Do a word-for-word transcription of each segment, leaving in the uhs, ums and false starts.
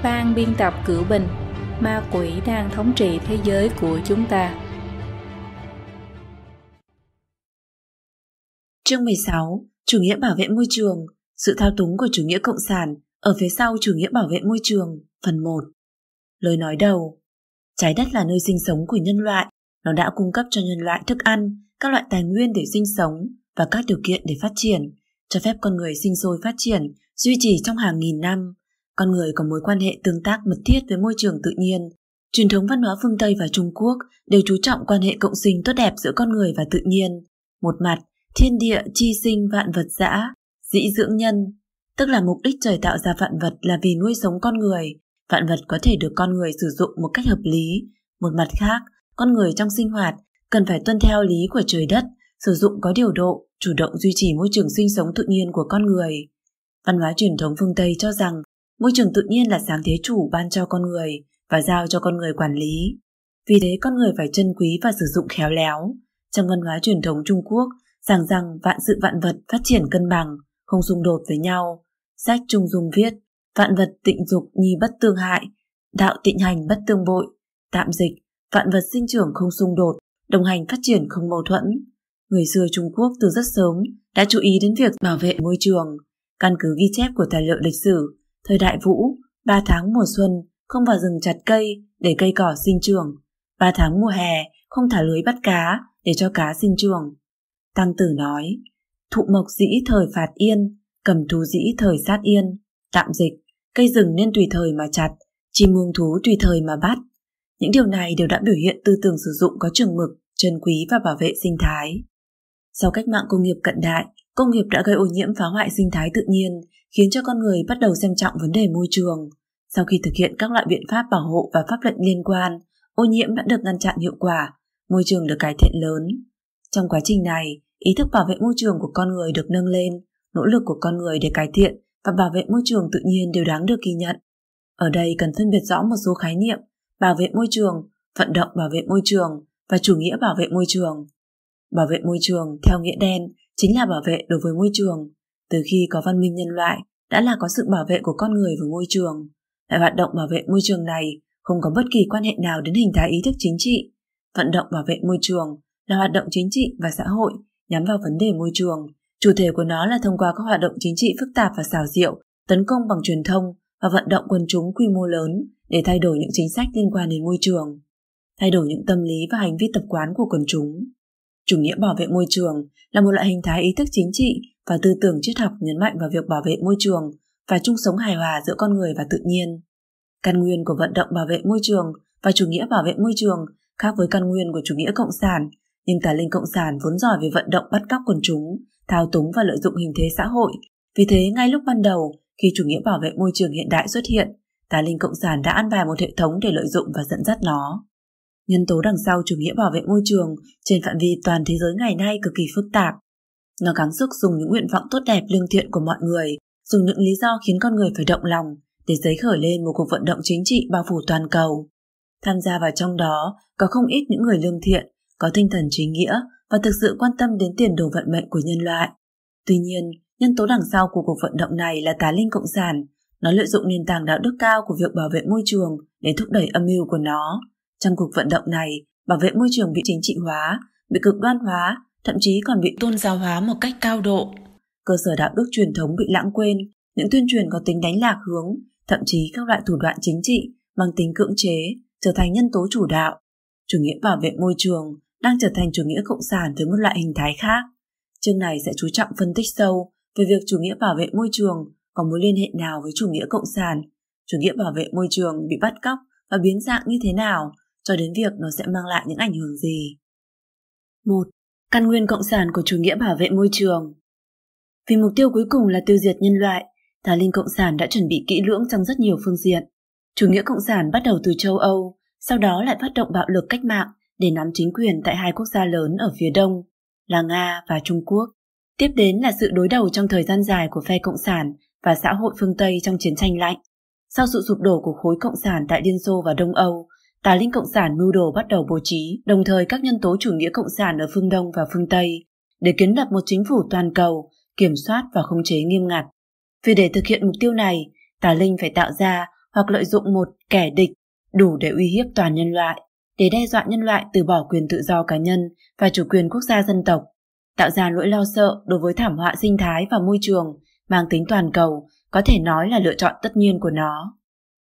ban biên tập Cửu Bình, ma quỷ đang thống trị thế giới của chúng ta. Chương mười sáu. Chủ nghĩa bảo vệ môi trường. Sự thao túng của chủ nghĩa cộng sản ở phía sau chủ nghĩa bảo vệ môi trường. Phần một. Lời nói đầu. Trái đất là nơi sinh sống của nhân loại. Nó đã cung cấp cho nhân loại thức ăn, các loại tài nguyên để sinh sống và các điều kiện để phát triển, cho phép con người sinh sôi phát triển, duy trì trong hàng nghìn năm. Con người có mối quan hệ tương tác mật thiết với môi trường tự nhiên. Truyền thống văn hóa phương Tây và Trung Quốc đều chú trọng quan hệ cộng sinh tốt đẹp giữa con người và tự nhiên. Một mặt, thiên địa chi sinh vạn vật dã, dĩ dưỡng nhân, tức là mục đích trời tạo ra vạn vật là vì nuôi sống con người. Vạn vật có thể được con người sử dụng một cách hợp lý. Một mặt khác, con người trong sinh hoạt cần phải tuân theo lý của trời đất, sử dụng có điều độ, chủ động duy trì môi trường sinh sống tự nhiên của con người. Văn hóa truyền thống phương Tây cho rằng môi trường tự nhiên là sáng thế chủ ban cho con người và giao cho con người quản lý. Vì thế con người phải trân quý và sử dụng khéo léo. Trong văn hóa truyền thống Trung Quốc, giảng rằng vạn sự vạn vật phát triển cân bằng, không xung đột với nhau. Sách Trung Dung viết, vạn vật tịnh dục nhi bất tương hại, đạo tịnh hành bất tương bội. Tạm dịch, vạn vật sinh trưởng không xung đột, đồng hành phát triển không mâu thuẫn. Người xưa Trung Quốc từ rất sớm đã chú ý đến việc bảo vệ môi trường. Căn cứ ghi chép của tài liệu lịch sử, thời đại Vũ, ba tháng mùa xuân không vào rừng chặt cây để cây cỏ sinh trưởng, ba tháng mùa hè không thả lưới bắt cá để cho cá sinh trưởng. Tăng Tử nói, thụ mộc dĩ thời phạt yên, cầm thú dĩ thời sát yên. Tạm dịch, cây rừng nên tùy thời mà chặt, chim muông thú tùy thời mà bắt. Những điều này đều đã biểu hiện tư tưởng sử dụng có chừng mực, trân quý và bảo vệ sinh thái. Sau cách mạng công nghiệp cận đại, công nghiệp đã gây ô nhiễm phá hoại sinh thái tự nhiên, khiến cho con người bắt đầu xem trọng vấn đề môi trường. Sau khi thực hiện các loại biện pháp bảo hộ và pháp lệnh liên quan, ô nhiễm đã được ngăn chặn hiệu quả, môi trường được cải thiện lớn. Trong quá trình này, ý thức bảo vệ môi trường của con người được nâng lên, nỗ lực của con người để cải thiện và bảo vệ môi trường tự nhiên đều đáng được ghi nhận. Ở đây cần phân biệt rõ một số khái niệm: bảo vệ môi trường, vận động bảo vệ môi trường và chủ nghĩa bảo vệ môi trường. Bảo vệ môi trường theo nghĩa đen chính là bảo vệ đối với môi trường. Từ khi có văn minh nhân loại đã là có sự bảo vệ của con người với môi trường. Loại hoạt động bảo vệ môi trường này không có bất kỳ quan hệ nào đến hình thái ý thức chính trị. Vận động bảo vệ môi trường là hoạt động chính trị và xã hội nhắm vào vấn đề môi trường. Chủ thể của nó là thông qua các hoạt động chính trị phức tạp và xảo diệu, tấn công bằng truyền thông và vận động quần chúng quy mô lớn để thay đổi những chính sách liên quan đến môi trường, thay đổi những tâm lý và hành vi tập quán của quần chúng. Chủ nghĩa bảo vệ môi trường là một loại hình thái ý thức chính trị và tư tưởng triết học nhấn mạnh vào việc bảo vệ môi trường và chung sống hài hòa giữa con người và tự nhiên. Căn nguyên của vận động bảo vệ môi trường và chủ nghĩa bảo vệ môi trường khác với căn nguyên của chủ nghĩa cộng sản, nhưng tà linh cộng sản vốn giỏi về vận động bắt cóc quần chúng, thao túng và lợi dụng hình thế xã hội. Vì thế, ngay lúc ban đầu, khi chủ nghĩa bảo vệ môi trường hiện đại xuất hiện, tà linh cộng sản đã an bài một hệ thống để lợi dụng và dẫn dắt nó. Nhân tố đằng sau chủ nghĩa bảo vệ môi trường trên phạm vi toàn thế giới ngày nay cực kỳ phức tạp. Nó gắng sức dùng những nguyện vọng tốt đẹp lương thiện của mọi người, dùng những lý do khiến con người phải động lòng để giấy khởi lên một cuộc vận động chính trị bao phủ toàn cầu. Tham gia vào trong đó có không ít những người lương thiện, có tinh thần trí nghĩa và thực sự quan tâm đến tiền đồ vận mệnh của nhân loại. Tuy nhiên, nhân tố đằng sau của cuộc vận động này là tà linh cộng sản. Nó lợi dụng nền tảng đạo đức cao của việc bảo vệ môi trường để thúc đẩy âm mưu của nó. Trong cuộc vận động này, bảo vệ môi trường bị chính trị hóa, bị cực đoan hóa, thậm chí còn bị tôn giáo hóa một cách cao độ. Cơ sở đạo đức truyền thống bị lãng quên, những tuyên truyền có tính đánh lạc hướng, thậm chí các loại thủ đoạn chính trị mang tính cưỡng chế trở thành nhân tố chủ đạo. Chủ nghĩa bảo vệ môi trường đang trở thành chủ nghĩa cộng sản với một loại hình thái khác. Chương này sẽ chú trọng phân tích sâu về việc chủ nghĩa bảo vệ môi trường có mối liên hệ nào với chủ nghĩa cộng sản, chủ nghĩa bảo vệ môi trường bị bắt cóc và biến dạng như thế nào, cho đến việc nó sẽ mang lại những ảnh hưởng gì. một. Căn nguyên cộng sản của chủ nghĩa bảo vệ môi trường. Vì mục tiêu cuối cùng là tiêu diệt nhân loại, tà linh cộng sản đã chuẩn bị kỹ lưỡng trong rất nhiều phương diện. Chủ nghĩa cộng sản bắt đầu từ châu Âu, sau đó lại phát động bạo lực cách mạng để nắm chính quyền tại hai quốc gia lớn ở phía đông là Nga và Trung Quốc. Tiếp đến là sự đối đầu trong thời gian dài của phe cộng sản và xã hội phương Tây trong chiến tranh lạnh. Sau sự sụp đổ của khối cộng sản tại Liên Xô và Đông Âu, tà linh cộng sản mưu đồ bắt đầu bố trí đồng thời các nhân tố chủ nghĩa cộng sản ở phương Đông và phương Tây để kiến lập một chính phủ toàn cầu, kiểm soát và khống chế nghiêm ngặt. Vì để thực hiện mục tiêu này, tà linh phải tạo ra hoặc lợi dụng một kẻ địch đủ để uy hiếp toàn nhân loại, để đe dọa nhân loại từ bỏ quyền tự do cá nhân và chủ quyền quốc gia dân tộc, tạo ra nỗi lo sợ đối với thảm họa sinh thái và môi trường mang tính toàn cầu, có thể nói là lựa chọn tất nhiên của nó.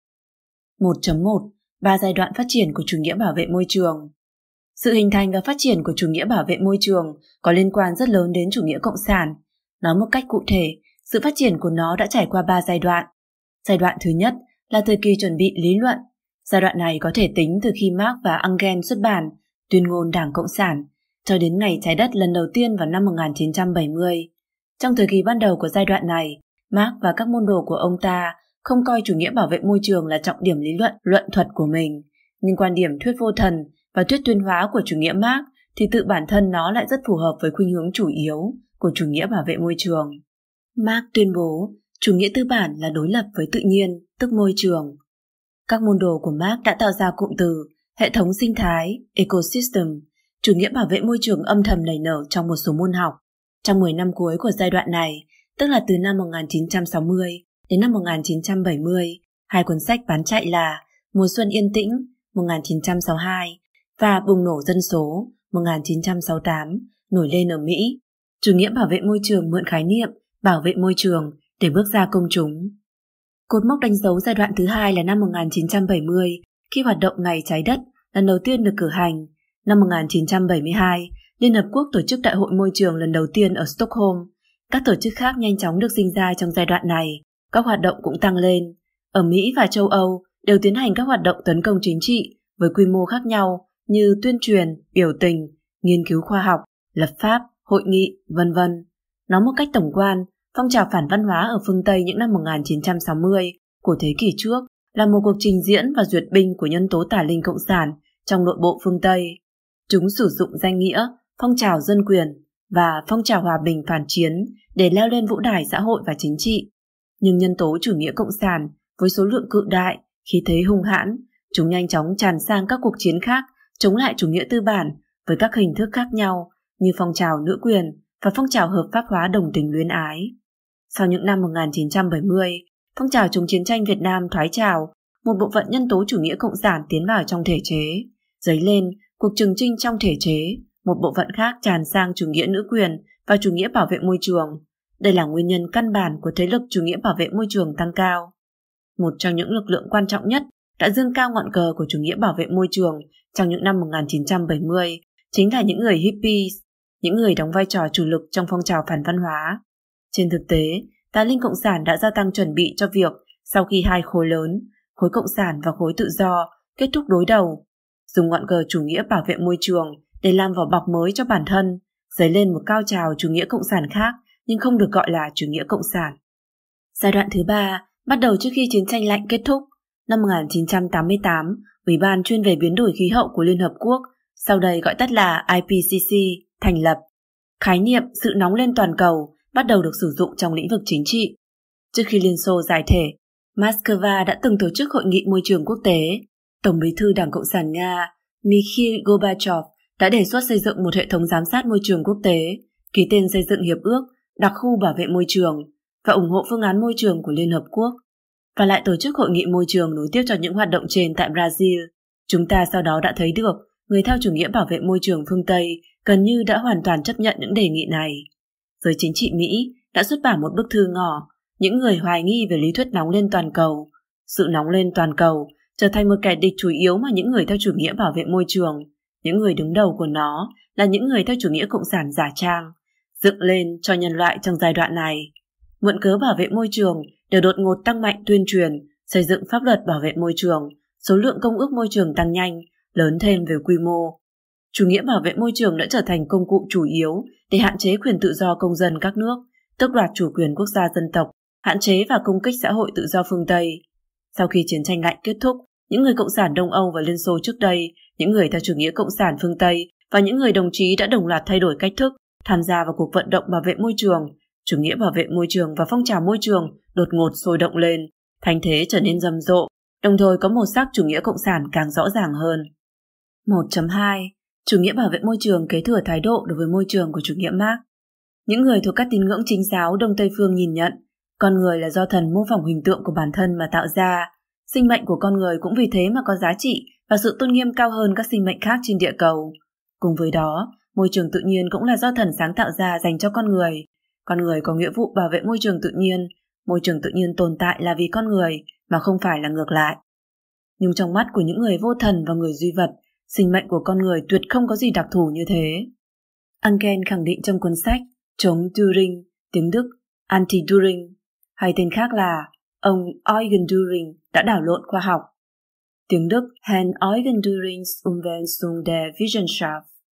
một chấm một. Ba giai đoạn phát triển của chủ nghĩa bảo vệ môi trường. Sự hình thành và phát triển của chủ nghĩa bảo vệ môi trường có liên quan rất lớn đến chủ nghĩa cộng sản. Nói một cách cụ thể, sự phát triển của nó đã trải qua ba giai đoạn. Giai đoạn thứ nhất là thời kỳ chuẩn bị lý luận. Giai đoạn này có thể tính từ khi Marx và Engels xuất bản Tuyên ngôn Đảng Cộng sản cho đến ngày trái đất lần đầu tiên vào năm một nghìn chín trăm bảy mươi. Trong thời kỳ ban đầu của giai đoạn này, Marx và các môn đồ của ông ta không coi chủ nghĩa bảo vệ môi trường là trọng điểm lý luận luận thuật của mình, nhưng quan điểm thuyết vô thần và thuyết tuyên hóa của chủ nghĩa Marx thì tự bản thân nó lại rất phù hợp với khuynh hướng chủ yếu của chủ nghĩa bảo vệ môi trường. Marx tuyên bố chủ nghĩa tư bản là đối lập với tự nhiên, tức môi trường. Các môn đồ của Marx đã tạo ra cụm từ hệ thống sinh thái, ecosystem, chủ nghĩa bảo vệ môi trường âm thầm nảy nở trong một số môn học. Trong mười năm cuối của giai đoạn này, tức là từ năm một nghìn chín trăm sáu mươi đến năm một nghìn chín trăm bảy mươi, hai cuốn sách bán chạy là Mùa xuân yên tĩnh một nghìn chín trăm sáu mươi hai và Bùng nổ dân số một nghìn chín trăm sáu mươi tám nổi lên ở Mỹ. Chủ nghĩa bảo vệ môi trường mượn khái niệm bảo vệ môi trường để bước ra công chúng. Cột mốc đánh dấu giai đoạn thứ hai là năm một nghìn chín trăm bảy mươi, khi hoạt động Ngày Trái Đất lần đầu tiên được cử hành. Năm một nghìn chín trăm bảy mươi hai, Liên Hợp Quốc tổ chức Đại hội Môi trường lần đầu tiên ở Stockholm. Các tổ chức khác nhanh chóng được sinh ra trong giai đoạn này, các hoạt động cũng tăng lên. Ở Mỹ và châu Âu đều tiến hành các hoạt động tấn công chính trị với quy mô khác nhau như tuyên truyền, biểu tình, nghiên cứu khoa học, lập pháp, hội nghị, vân vân. Nói một cách tổng quan, phong trào phản văn hóa ở phương Tây những năm một nghìn chín trăm sáu mươi của thế kỷ trước là một cuộc trình diễn và duyệt binh của nhân tố tà linh cộng sản trong nội bộ phương Tây. Chúng sử dụng danh nghĩa, phong trào dân quyền và phong trào hòa bình phản chiến để leo lên vũ đài xã hội và chính trị. Nhưng nhân tố chủ nghĩa cộng sản với số lượng cự đại, khí thế hung hãn, chúng nhanh chóng tràn sang các cuộc chiến khác chống lại chủ nghĩa tư bản với các hình thức khác nhau như phong trào nữ quyền và phong trào hợp pháp hóa đồng tình luyến ái. Sau những năm một nghìn chín trăm bảy mươi, phong trào chống chiến tranh Việt Nam thoái trào, một bộ phận nhân tố chủ nghĩa cộng sản tiến vào trong thể chế, dấy lên cuộc trừng chinh trong thể chế, một bộ phận khác tràn sang chủ nghĩa nữ quyền và chủ nghĩa bảo vệ môi trường. Đây là nguyên nhân căn bản của thế lực chủ nghĩa bảo vệ môi trường tăng cao. Một trong những lực lượng quan trọng nhất đã dương cao ngọn cờ của chủ nghĩa bảo vệ môi trường trong những năm một nghìn chín trăm bảy mươi chính là những người hippies, những người đóng vai trò chủ lực trong phong trào phản văn hóa. Trên thực tế, tà linh cộng sản đã gia tăng chuẩn bị cho việc sau khi hai khối lớn, khối cộng sản và khối tự do, kết thúc đối đầu, dùng ngọn cờ chủ nghĩa bảo vệ môi trường để làm vỏ bọc mới cho bản thân, dấy lên một cao trào chủ nghĩa cộng sản khác nhưng không được gọi là chủ nghĩa cộng sản. Giai đoạn thứ ba bắt đầu trước khi chiến tranh lạnh kết thúc. Năm một nghìn chín trăm tám mươi tám, Ủy ban chuyên về biến đổi khí hậu của Liên Hợp Quốc, sau đây gọi tắt là I P C C, thành lập. Khái niệm sự nóng lên toàn cầu bắt đầu được sử dụng trong lĩnh vực chính trị. Trước khi Liên Xô giải thể, Moscow đã từng tổ chức hội nghị môi trường quốc tế. Tổng bí thư Đảng Cộng sản Nga Mikhail Gorbachev đã đề xuất xây dựng một hệ thống giám sát môi trường quốc tế, ký tên xây dựng hiệp ước đặc khu bảo vệ môi trường và ủng hộ phương án môi trường của Liên Hợp Quốc, và lại tổ chức hội nghị môi trường nối tiếp cho những hoạt động trên tại Brazil. Chúng ta sau đó đã thấy được người theo chủ nghĩa bảo vệ môi trường phương Tây gần như đã hoàn toàn chấp nhận những đề nghị này. Giới chính trị Mỹ đã xuất bản một bức thư ngỏ những người hoài nghi về lý thuyết nóng lên toàn cầu. Sự nóng lên toàn cầu trở thành một kẻ địch chủ yếu mà những người theo chủ nghĩa bảo vệ môi trường, những người đứng đầu của nó là những người theo chủ nghĩa cộng sản giả trang, dựng lên cho nhân loại trong giai đoạn này. Mượn cớ bảo vệ môi trường đều đột ngột tăng mạnh tuyên truyền, xây dựng pháp luật bảo vệ môi trường, số lượng công ước môi trường tăng nhanh, lớn thêm về quy mô. Chủ nghĩa bảo vệ môi trường đã trở thành công cụ chủ yếu để hạn chế quyền tự do công dân các nước, tước đoạt chủ quyền quốc gia dân tộc, hạn chế và công kích xã hội tự do phương Tây. Sau khi chiến tranh lạnh kết thúc, những người cộng sản Đông Âu và Liên Xô trước đây, những người theo chủ nghĩa cộng sản phương Tây và những người đồng chí đã đồng loạt thay đổi cách thức, tham gia vào cuộc vận động bảo vệ môi trường. Chủ nghĩa bảo vệ môi trường và phong trào môi trường đột ngột sôi động lên, thành thế trở nên rầm rộ, đồng thời có màu sắc chủ nghĩa cộng sản càng rõ ràng hơn. một chấm hai. Chủ nghĩa bảo vệ môi trường kế thừa thái độ đối với môi trường của chủ nghĩa Marx. Những người thuộc các tín ngưỡng chính giáo Đông Tây phương nhìn nhận con người là do thần mô phỏng hình tượng của bản thân mà tạo ra. Sinh mệnh của con người cũng vì thế mà có giá trị và sự tôn nghiêm cao hơn các sinh mệnh khác trên địa cầu. Cùng với đó, môi trường tự nhiên cũng là do thần sáng tạo ra dành cho con người. Con người có nghĩa vụ bảo vệ môi trường tự nhiên. Môi trường tự nhiên tồn tại là vì con người, mà không phải là ngược lại. Nhưng trong mắt của những người vô thần và người duy vật, sinh mệnh của con người tuyệt không có gì đặc thù như thế. Engel khẳng định trong cuốn sách Chống Dühring, tiếng Đức Anti-Dühring, hay tên khác là ông Eugen Dühring đã đảo lộn khoa học. Tiếng Đức Herrn Eugen Dührings Umwälzung der Wissenschaft,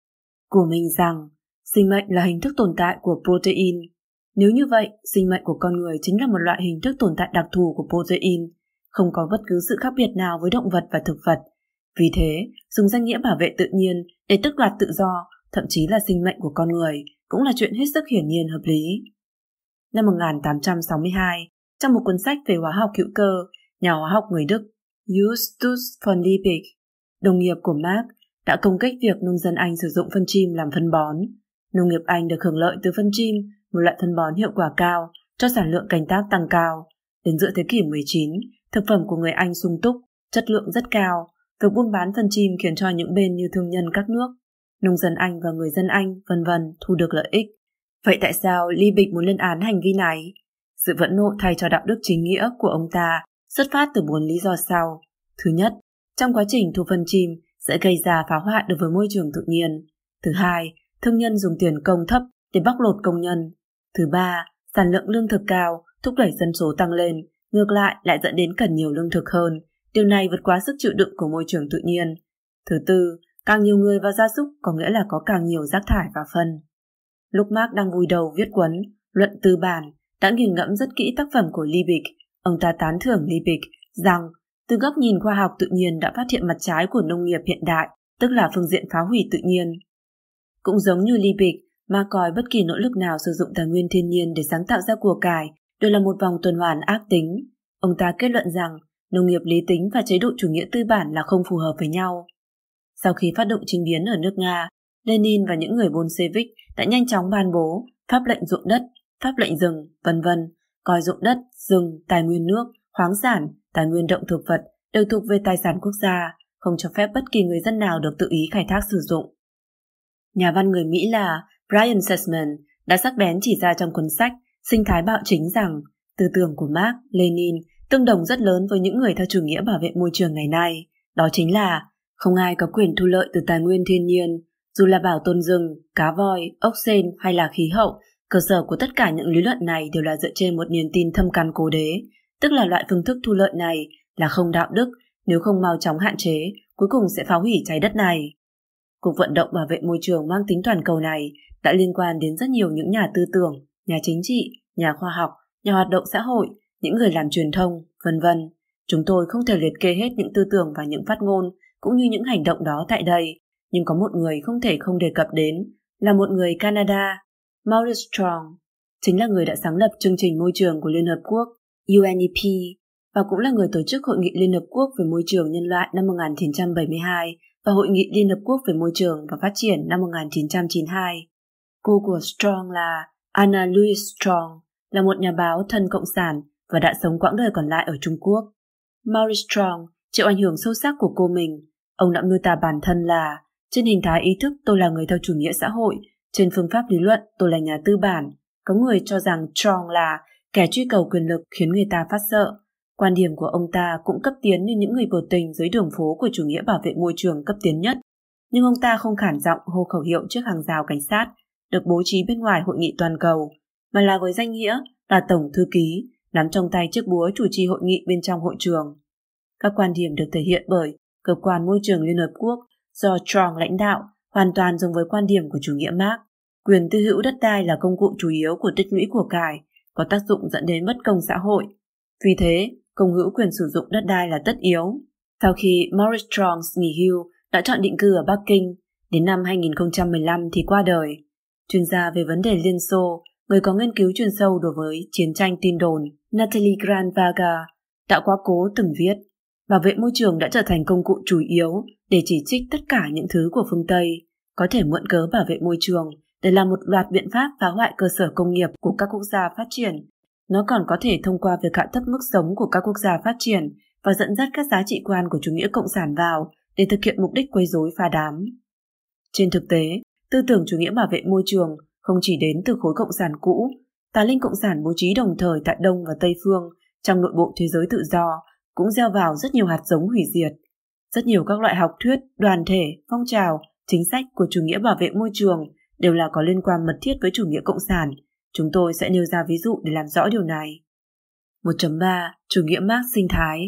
của mình rằng sinh mệnh là hình thức tồn tại của protein. Nếu như vậy, sinh mệnh của con người chính là một loại hình thức tồn tại đặc thù của protein, không có bất cứ sự khác biệt nào với động vật và thực vật. Vì thế, dùng danh nghĩa bảo vệ tự nhiên để tước đoạt tự do, thậm chí là sinh mệnh của con người, cũng là chuyện hết sức hiển nhiên hợp lý. Năm một nghìn tám trăm sáu mươi hai, trong một cuốn sách về hóa học hữu cơ, nhà hóa học người Đức Justus von Liebig, đồng nghiệp của Marx, đã công kích việc nông dân Anh sử dụng phân chim làm phân bón. Nông nghiệp Anh được hưởng lợi từ phân chim, một loại phân bón hiệu quả cao, cho sản lượng canh tác tăng cao. Đến giữa thế kỷ mười chín, thực phẩm của người Anh sung túc, chất lượng rất cao. Việc buôn bán phân chim khiến cho những bên như thương nhân các nước, nông dân Anh và người dân Anh, vân vân thu được lợi ích. Vậy tại sao Liebig muốn lên án hành vi này? Sự phẫn nộ thay cho đạo đức chính nghĩa của ông ta xuất phát từ bốn lý do sau. Thứ nhất, trong quá trình thu phân chim sẽ gây ra phá hoại đối với môi trường tự nhiên. Thứ hai, thương nhân dùng tiền công thấp để bóc lột công nhân. Thứ ba, sản lượng lương thực cao thúc đẩy dân số tăng lên, ngược lại lại dẫn đến cần nhiều lương thực hơn. Điều này vượt quá sức chịu đựng của môi trường tự nhiên. Thứ tư, càng nhiều người và gia súc có nghĩa là có càng nhiều rác thải và phân. Lúc Marx đang vùi đầu viết cuốn Luận Tư Bản, đã nghiền ngẫm rất kỹ tác phẩm của Liebig. Ông ta tán thưởng Liebig rằng từ góc nhìn khoa học tự nhiên đã phát hiện mặt trái của nông nghiệp hiện đại, tức là phương diện phá hủy tự nhiên. Cũng giống như Liebig, mà coi bất kỳ nỗ lực nào sử dụng tài nguyên thiên nhiên để sáng tạo ra của cải đều là một vòng tuần hoàn ác tính. Ông ta kết luận rằng nông nghiệp lý tính và chế độ chủ nghĩa tư bản là không phù hợp với nhau. Sau khi phát động chính biến ở nước Nga, Lenin và những người Bolshevik đã nhanh chóng ban bố pháp lệnh ruộng đất, pháp lệnh rừng, vân vân, coi ruộng đất, rừng, tài nguyên nước, khoáng sản, tài nguyên động thực vật đều thuộc về tài sản quốc gia, không cho phép bất kỳ người dân nào được tự ý khai thác sử dụng. Nhà văn người Mỹ là Brian Sussman đã sắc bén chỉ ra trong cuốn sách Sinh thái bạo chính rằng tư tưởng của Marx, Lenin tương đồng rất lớn với những người theo chủ nghĩa bảo vệ môi trường ngày nay. Đó chính là không ai có quyền thu lợi từ tài nguyên thiên nhiên, dù là bảo tồn rừng, cá voi, ốc sên hay là khí hậu. Cơ sở của tất cả những lý luận này đều là dựa trên một niềm tin thâm căn cố đế, tức là loại phương thức thu lợi này là không đạo đức, nếu không mau chóng hạn chế, cuối cùng sẽ phá hủy trái đất này. Cuộc vận động bảo vệ môi trường mang tính toàn cầu này đã liên quan đến rất nhiều những nhà tư tưởng, nhà chính trị, nhà khoa học, nhà hoạt động xã hội, những người làm truyền thông, vân vân. Chúng tôi không thể liệt kê hết những tư tưởng và những phát ngôn cũng như những hành động đó tại đây, nhưng có một người không thể không đề cập đến, là một người Canada, Maurice Strong, chính là người đã sáng lập chương trình môi trường của Liên Hợp Quốc, U N E P, và cũng là người tổ chức Hội nghị Liên Hợp Quốc về môi trường nhân loại năm một nghìn chín trăm bảy mươi hai và Hội nghị Liên Hợp Quốc về môi trường và phát triển năm một nghìn chín trăm chín mươi hai. Cô của Strong là Anna Louise Strong, là một nhà báo thân cộng sản và đã sống quãng đời còn lại ở Trung Quốc. Maurice Strong chịu ảnh hưởng sâu sắc của cô mình. Ông đã miêu tả bản thân là trên hình thái ý thức tôi là người theo chủ nghĩa xã hội, trên phương pháp lý luận tôi là nhà tư bản. Có người cho rằng Strong là kẻ truy cầu quyền lực khiến người ta phát sợ. Quan điểm của ông ta cũng cấp tiến như những người biểu tình dưới đường phố của chủ nghĩa bảo vệ môi trường cấp tiến nhất. Nhưng ông ta không khản giọng hô khẩu hiệu trước hàng rào cảnh sát được bố trí bên ngoài hội nghị toàn cầu, mà là với danh nghĩa là tổng thư ký, nắm trong tay chiếc búa chủ trì hội nghị bên trong hội trường. Các quan điểm được thể hiện bởi Cơ quan Môi trường Liên Hợp Quốc do Strong lãnh đạo hoàn toàn giống với quan điểm của chủ nghĩa Marx. Quyền tư hữu đất đai là công cụ chủ yếu của tích lũy của cải, có tác dụng dẫn đến bất công xã hội. Vì thế, công hữu quyền sử dụng đất đai là tất yếu. Sau khi Maurice Strong nghỉ hưu, đã chọn định cư ở Bắc Kinh, đến năm hai nghìn không trăm mười lăm thì qua đời. Chuyên gia về vấn đề Liên Xô, người có nghiên cứu chuyên sâu đối với chiến tranh tin đồn, Natalie Grant-Vaga, đã quá cố từng viết, bảo vệ môi trường đã trở thành công cụ chủ yếu để chỉ trích tất cả những thứ của phương Tây, có thể mượn cớ bảo vệ môi trường để làm một loạt biện pháp phá hoại cơ sở công nghiệp của các quốc gia phát triển. Nó còn có thể thông qua việc hạ thấp mức sống của các quốc gia phát triển và dẫn dắt các giá trị quan của chủ nghĩa cộng sản vào để thực hiện mục đích quấy rối phá đám. Trên thực tế, tư tưởng chủ nghĩa bảo vệ môi trường không chỉ đến từ khối cộng sản cũ, tà linh cộng sản bố trí đồng thời tại Đông và Tây phương trong nội bộ thế giới tự do cũng gieo vào rất nhiều hạt giống hủy diệt. Rất nhiều các loại học thuyết, đoàn thể, phong trào, chính sách của chủ nghĩa bảo vệ môi trường đều là có liên quan mật thiết với chủ nghĩa cộng sản. Chúng tôi sẽ nêu ra ví dụ để làm rõ điều này. một chấm ba. Chủ nghĩa Marx sinh thái.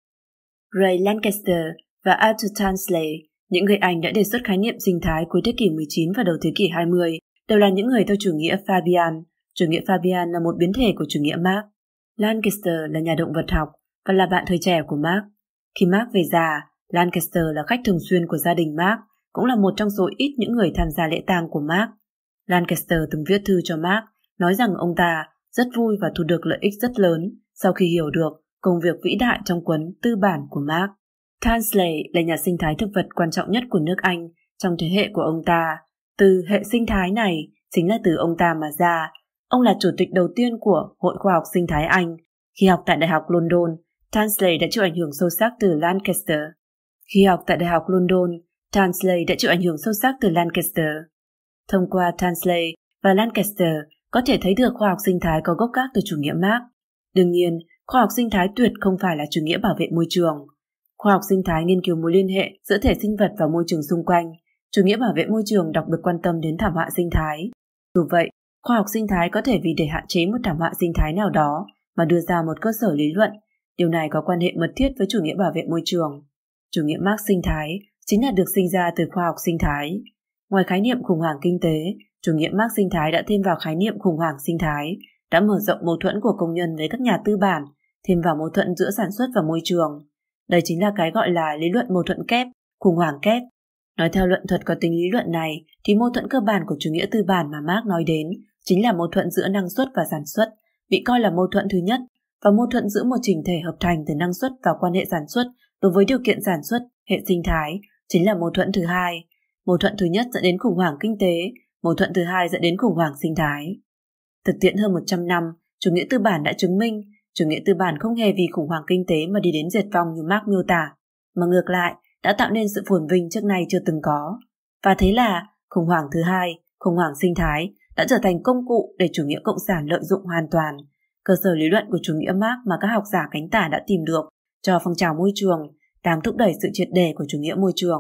Ray Lankester và Arthur Tansley, những người Anh đã đề xuất khái niệm sinh thái cuối thế kỷ mười chín và đầu thế kỷ hai mươi, đều là những người theo chủ nghĩa Fabian. Chủ nghĩa Fabian là một biến thể của chủ nghĩa Marx. Lankester là nhà động vật học và là bạn thời trẻ của Marx. Khi Marx về già, Lankester là khách thường xuyên của gia đình Marx, cũng là một trong số ít những người tham gia lễ tang của Marx. Lankester từng viết thư cho Marx, nói rằng ông ta rất vui và thu được lợi ích rất lớn sau khi hiểu được công việc vĩ đại trong cuốn Tư bản của Marx. Tansley là nhà sinh thái thực vật quan trọng nhất của nước Anh trong thế hệ của ông ta. Từ hệ sinh thái này chính là từ ông ta mà ra. Ông là chủ tịch đầu tiên của Hội Khoa học Sinh thái Anh. Khi học tại Đại học London, Tansley đã chịu ảnh hưởng sâu sắc từ Lankester. Khi học tại Đại học London, Tansley đã chịu ảnh hưởng sâu sắc từ Lankester. Thông qua Tansley và Lankester, có thể thấy được khoa học sinh thái có gốc gác từ chủ nghĩa Marx. Đương nhiên, khoa học sinh thái tuyệt không phải là chủ nghĩa bảo vệ môi trường. Khoa học sinh thái nghiên cứu mối liên hệ giữa thể sinh vật và môi trường xung quanh. Chủ nghĩa bảo vệ môi trường đặc biệt quan tâm đến thảm họa sinh thái. Dù vậy, khoa học sinh thái có thể vì để hạn chế một thảm họa sinh thái nào đó mà đưa ra một cơ sở lý luận. Điều này có quan hệ mật thiết với chủ nghĩa bảo vệ môi trường. Chủ nghĩa Marx sinh thái chính là được sinh ra từ khoa học sinh thái. Ngoài khái niệm khủng hoảng kinh tế, chủ nghĩa Marx sinh thái đã thêm vào khái niệm khủng hoảng sinh thái, đã mở rộng mâu thuẫn của công nhân với các nhà tư bản, thêm vào mâu thuẫn giữa sản xuất và môi trường. Đây chính là cái gọi là lý luận mâu thuẫn kép, khủng hoảng kép. Nói theo luận thuật có tính lý luận này, thì mâu thuẫn cơ bản của chủ nghĩa tư bản mà Marx nói đến chính là mâu thuẫn giữa năng suất và sản xuất, bị coi là mâu thuẫn thứ nhất, và mâu thuẫn giữa một chỉnh thể hợp thành từ năng suất và quan hệ sản xuất đối với điều kiện sản xuất, hệ sinh thái, chính là mâu thuẫn thứ hai. Mâu thuẫn thứ nhất dẫn đến khủng hoảng kinh tế, mâu thuẫn thứ hai dẫn đến khủng hoảng sinh thái. Thực tiễn hơn một trăm năm, chủ nghĩa tư bản đã chứng minh chủ nghĩa tư bản không hề vì khủng hoảng kinh tế mà đi đến diệt vong như Marx miêu tả, mà ngược lại đã tạo nên sự phồn vinh trước nay chưa từng có. Và thế là khủng hoảng thứ hai, khủng hoảng sinh thái, đã trở thành công cụ để chủ nghĩa cộng sản lợi dụng hoàn toàn. Cơ sở lý luận của chủ nghĩa Marx mà các học giả cánh tả đã tìm được cho phong trào môi trường đang thúc đẩy sự triệt để của chủ nghĩa môi trường.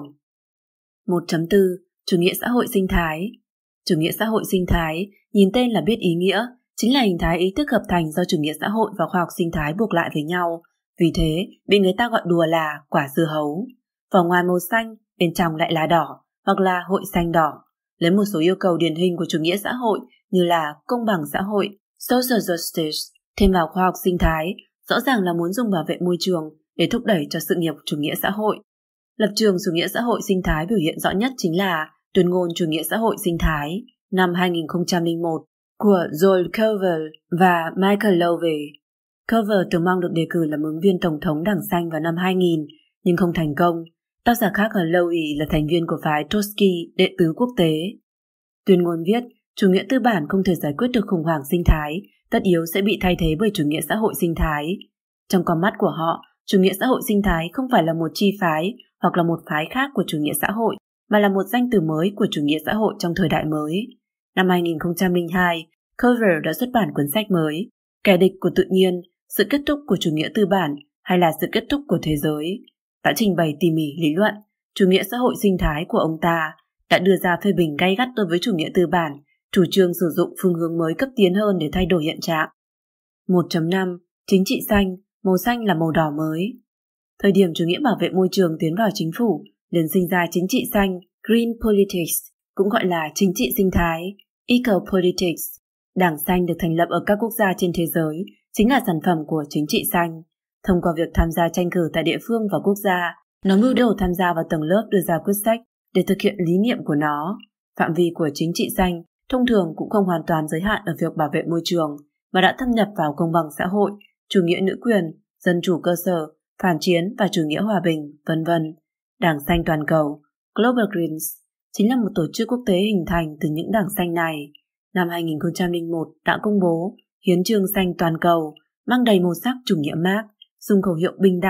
một chấm bốn. Chủ nghĩa xã hội sinh thái. Chủ nghĩa xã hội sinh thái, nhìn tên là biết ý nghĩa, chính là hình thái ý thức hợp thành do chủ nghĩa xã hội và khoa học sinh thái buộc lại với nhau. Vì thế, bị người ta gọi đùa là quả dưa hấu. Vỏ ngoài màu xanh, bên trong lại là đỏ, hoặc là hội xanh đỏ. Lấy một số yêu cầu điển hình của chủ nghĩa xã hội như là công bằng xã hội, social justice, thêm vào khoa học sinh thái, rõ ràng là muốn dùng bảo vệ môi trường để thúc đẩy cho sự nghiệp chủ nghĩa xã hội. Lập trường chủ nghĩa xã hội sinh thái biểu hiện rõ nhất chính là Tuyên ngôn chủ nghĩa xã hội sinh thái năm hai nghìn không trăm lẻ một của Joel Cover và Michael Lowe. Cover từng mong được đề cử làm ứng viên tổng thống Đảng Xanh vào năm hai nghìn, nhưng không thành công. Tác giả khác là Lowe là thành viên của phái Trotsky, đệ tứ quốc tế. Tuyên ngôn viết, chủ nghĩa tư bản không thể giải quyết được khủng hoảng sinh thái, tất yếu sẽ bị thay thế bởi chủ nghĩa xã hội sinh thái. Trong con mắt của họ, chủ nghĩa xã hội sinh thái không phải là một chi phái hoặc là một phái khác của chủ nghĩa xã hội, mà là một danh từ mới của chủ nghĩa xã hội trong thời đại mới. Năm hai nghìn không trăm lẻ hai, Cover đã xuất bản cuốn sách mới, Kẻ địch của tự nhiên, sự kết thúc của chủ nghĩa tư bản hay là sự kết thúc của thế giới, đã trình bày tỉ mỉ lý luận, chủ nghĩa xã hội sinh thái của ông ta, đã đưa ra phê bình gay gắt đối với chủ nghĩa tư bản, chủ trương sử dụng phương hướng mới cấp tiến hơn để thay đổi hiện trạng. một chấm năm. Chính trị xanh, màu xanh là màu đỏ mới. Thời điểm chủ nghĩa bảo vệ môi trường tiến vào chính phủ, liền sinh ra chính trị xanh, Green Politics, cũng gọi là chính trị sinh thái, Eco Politics. Đảng xanh được thành lập ở các quốc gia trên thế giới, chính là sản phẩm của chính trị xanh. Thông qua việc tham gia tranh cử tại địa phương và quốc gia, nó mưu đồ tham gia vào tầng lớp đưa ra quyết sách để thực hiện lý niệm của nó. Phạm vi của chính trị xanh thông thường cũng không hoàn toàn giới hạn ở việc bảo vệ môi trường, mà đã thâm nhập vào công bằng xã hội, chủ nghĩa nữ quyền, dân chủ cơ sở, phản chiến và chủ nghĩa hòa bình, vân vân. Đảng xanh toàn cầu, Global Greens, chính là một tổ chức quốc tế hình thành từ những đảng xanh này. Năm hai nghìn không trăm lẻ một đã công bố Hiến chương xanh toàn cầu, mang đầy màu sắc chủ nghĩa Marx, dùng khẩu hiệu bình đẳng,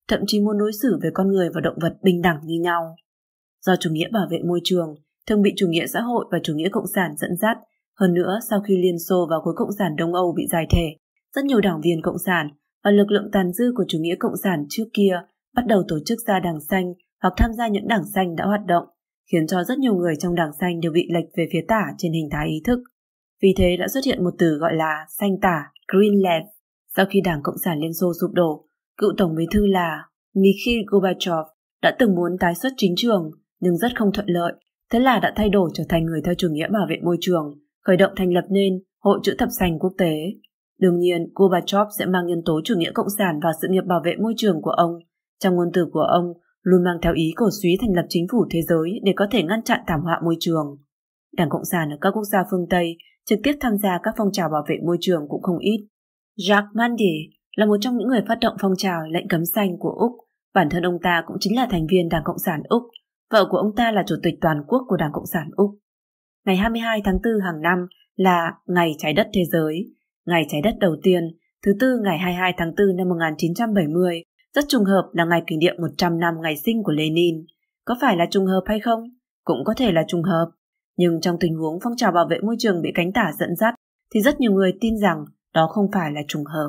thậm chí muốn đối xử với con người và động vật bình đẳng như nhau. Do chủ nghĩa bảo vệ môi trường thường bị chủ nghĩa xã hội và chủ nghĩa cộng sản dẫn dắt, hơn nữa sau khi Liên Xô và khối cộng sản Đông Âu bị giải thể, rất nhiều đảng viên cộng sản và lực lượng tàn dư của chủ nghĩa cộng sản trước kia bắt đầu tổ chức ra đảng xanh hoặc tham gia những đảng xanh đã hoạt động, khiến cho rất nhiều người trong đảng xanh đều bị lệch về phía tả trên hình thái ý thức. Vì thế đã xuất hiện một từ gọi là xanh tả, green left. Sau khi Đảng Cộng sản Liên Xô sụp đổ, cựu Tổng bí thư là Mikhail Gorbachev đã từng muốn tái xuất chính trường nhưng rất không thuận lợi, thế là đã thay đổi trở thành người theo chủ nghĩa bảo vệ môi trường, khởi động thành lập nên Hội Chữ thập xanh quốc tế. Đương nhiên, Gorbachev sẽ mang nhân tố chủ nghĩa cộng sản vào sự nghiệp bảo vệ môi trường của ông. Trong ngôn từ của ông luôn mang theo ý cổ suý thành lập chính phủ thế giới để có thể ngăn chặn thảm họa môi trường. Đảng Cộng sản ở các quốc gia phương Tây trực tiếp tham gia các phong trào bảo vệ môi trường cũng không ít. Jacques Mandier là một trong những người phát động phong trào lệnh cấm xanh của Úc. Bản thân ông ta cũng chính là thành viên Đảng Cộng sản Úc. Vợ của ông ta là chủ tịch toàn quốc của Đảng Cộng sản Úc. Ngày hai mươi hai tháng tư hàng năm là Ngày Trái đất Thế giới. Ngày Trái đất đầu tiên, thứ tư ngày hai mươi hai tháng tư năm một nghìn chín trăm bảy mươi, rất trùng hợp là ngày kỷ niệm một trăm năm ngày sinh của Lenin. Có phải là trùng hợp hay không? Cũng có thể là trùng hợp. Nhưng trong tình huống phong trào bảo vệ môi trường bị cánh tả dẫn dắt, thì rất nhiều người tin rằng đó không phải là trùng hợp.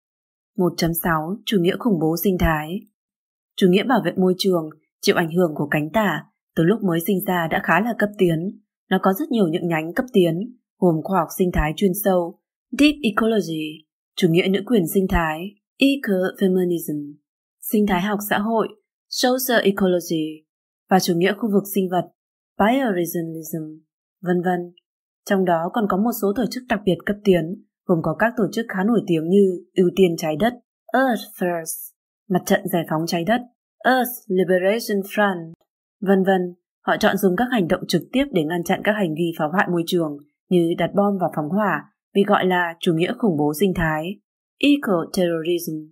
một chấm sáu. Chủ nghĩa khủng bố sinh thái. Chủ nghĩa bảo vệ môi trường chịu ảnh hưởng của cánh tả từ lúc mới sinh ra đã khá là cấp tiến. Nó có rất nhiều những nhánh cấp tiến, gồm khoa học sinh thái chuyên sâu, Deep Ecology, chủ nghĩa nữ quyền sinh thái, Ecofeminism, sinh thái học xã hội, Social Ecology, và chủ nghĩa khu vực sinh vật, Bioregionialism, vân vân. Trong đó còn có một số tổ chức đặc biệt cấp tiến, gồm có các tổ chức khá nổi tiếng như Ưu tiên trái đất, Earth First, Mặt trận giải phóng trái đất, Earth Liberation Front, vân vân. Họ chọn dùng các hành động trực tiếp để ngăn chặn các hành vi phá hoại môi trường như đặt bom và phóng hỏa, bị gọi là chủ nghĩa khủng bố sinh thái, Eco-terrorism.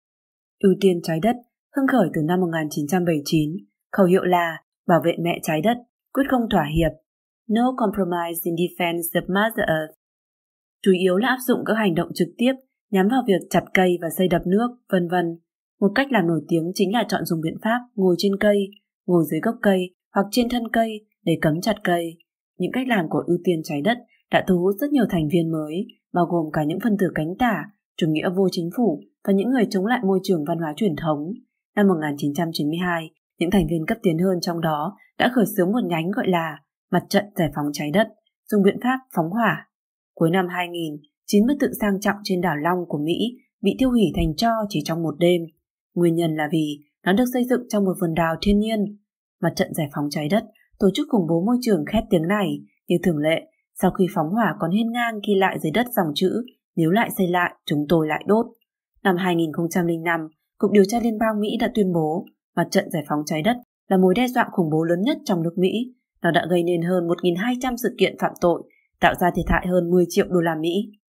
Ưu tiên trái đất hưng khởi từ năm một nghìn chín trăm bảy mươi chín, khẩu hiệu là bảo vệ mẹ trái đất, quyết không thỏa hiệp, No compromise in defense of Mother Earth. Chủ yếu là áp dụng các hành động trực tiếp nhắm vào việc chặt cây và xây đập nước, vân vân. Một cách làm nổi tiếng chính là chọn dùng biện pháp ngồi trên cây, ngồi dưới gốc cây hoặc trên thân cây để cấm chặt cây. Những cách làm của ưu tiên trái đất đã thu hút rất nhiều thành viên mới, bao gồm cả những phân tử cánh tả, chủ nghĩa vô chính phủ và những người chống lại môi trường văn hóa truyền thống. Năm một nghìn chín trăm chín mươi hai, những thành viên cấp tiến hơn trong đó đã khởi xướng một nhánh gọi là Mặt trận giải phóng trái đất, dùng biện pháp phóng hỏa. Cuối năm hai nghìn, chín bức tượng sang trọng trên đảo Long của Mỹ bị tiêu hủy thành tro chỉ trong một đêm. Nguyên nhân là vì nó được xây dựng trong một vườn đào thiên nhiên. Mặt trận giải phóng trái đất, tổ chức khủng bố môi trường khét tiếng này, như thường lệ, sau khi phóng hỏa còn hiên ngang ghi lại dưới đất dòng chữ nếu lại xây lại, chúng tôi lại đốt. Năm hai nghìn không trăm lẻ năm, Cục Điều tra Liên bang Mỹ đã tuyên bố Mặt trận giải phóng trái đất là mối đe dọa khủng bố lớn nhất trong nước Mỹ. Nó đã gây nên hơn một nghìn hai trăm sự kiện phạm tội, tạo ra thiệt hại hơn mười triệu đô la Mỹ.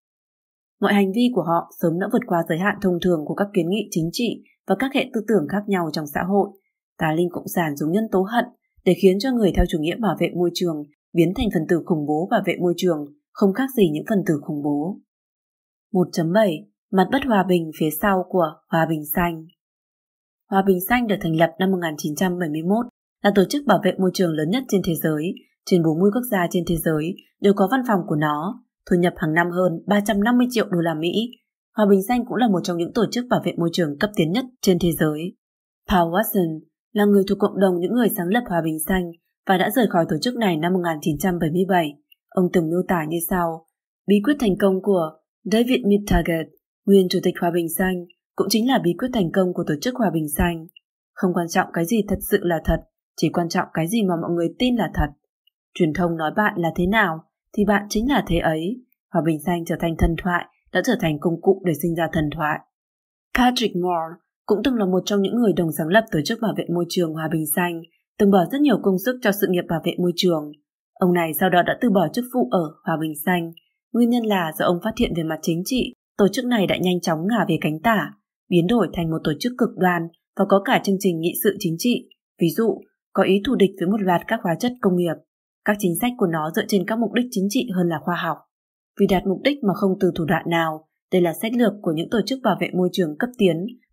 Mọi hành vi của họ sớm đã vượt qua giới hạn thông thường của các kiến nghị chính trị và các hệ tư tưởng khác nhau trong xã hội. Tà linh cộng sản dùng nhân tố hận để khiến cho người theo chủ nghĩa bảo vệ môi trường biến thành phần tử khủng bố bảo vệ môi trường, không khác gì những phần tử khủng bố. một chấm bảy. Mặt bất hòa bình phía sau của Hòa bình xanh. Hòa bình xanh được thành lập năm một nghìn chín trăm bảy mươi mốt, là tổ chức bảo vệ môi trường lớn nhất trên thế giới. Trên bốn mươi quốc gia trên thế giới đều có văn phòng của nó, thu nhập hàng năm hơn ba trăm năm mươi triệu đô la Mỹ. Hòa bình xanh cũng là một trong những tổ chức bảo vệ môi trường cấp tiến nhất trên thế giới. Paul Watson là người thuộc cộng đồng những người sáng lập Hòa bình xanh và đã rời khỏi tổ chức này năm một nghìn chín trăm bảy mươi bảy. Ông từng miêu tả như sau: bí quyết thành công của David Mittaget, nguyên chủ tịch Hòa bình xanh, cũng chính là bí quyết thành công của tổ chức Hòa bình xanh. Không quan trọng cái gì thật sự là thật, chỉ quan trọng cái gì mà mọi người tin là thật. Truyền thông nói bạn là thế nào, thì bạn chính là thế ấy. Hòa bình xanh trở thành thần thoại, đã trở thành công cụ để sinh ra thần thoại. Patrick Moore cũng từng là một trong những người đồng sáng lập tổ chức bảo vệ môi trường Hòa bình xanh, từng bỏ rất nhiều công sức cho sự nghiệp bảo vệ môi trường. Ông này sau đó đã từ bỏ chức vụ ở Hòa bình xanh. Nguyên nhân là do ông phát hiện về mặt chính trị, tổ chức này đã nhanh chóng ngả về cánh tả, biến đổi thành một tổ chức cực đoan và có cả chương trình nghị sự chính trị. Ví dụ, có ý thù địch với một loạt các hóa chất công nghiệp. Các chính sách của nó dựa trên các mục đích chính trị hơn là khoa học. Vì đạt mục đích mà không từ thủ đoạn nào, đây là sách lược của những tổ chức bảo vệ môi trường cấp tiến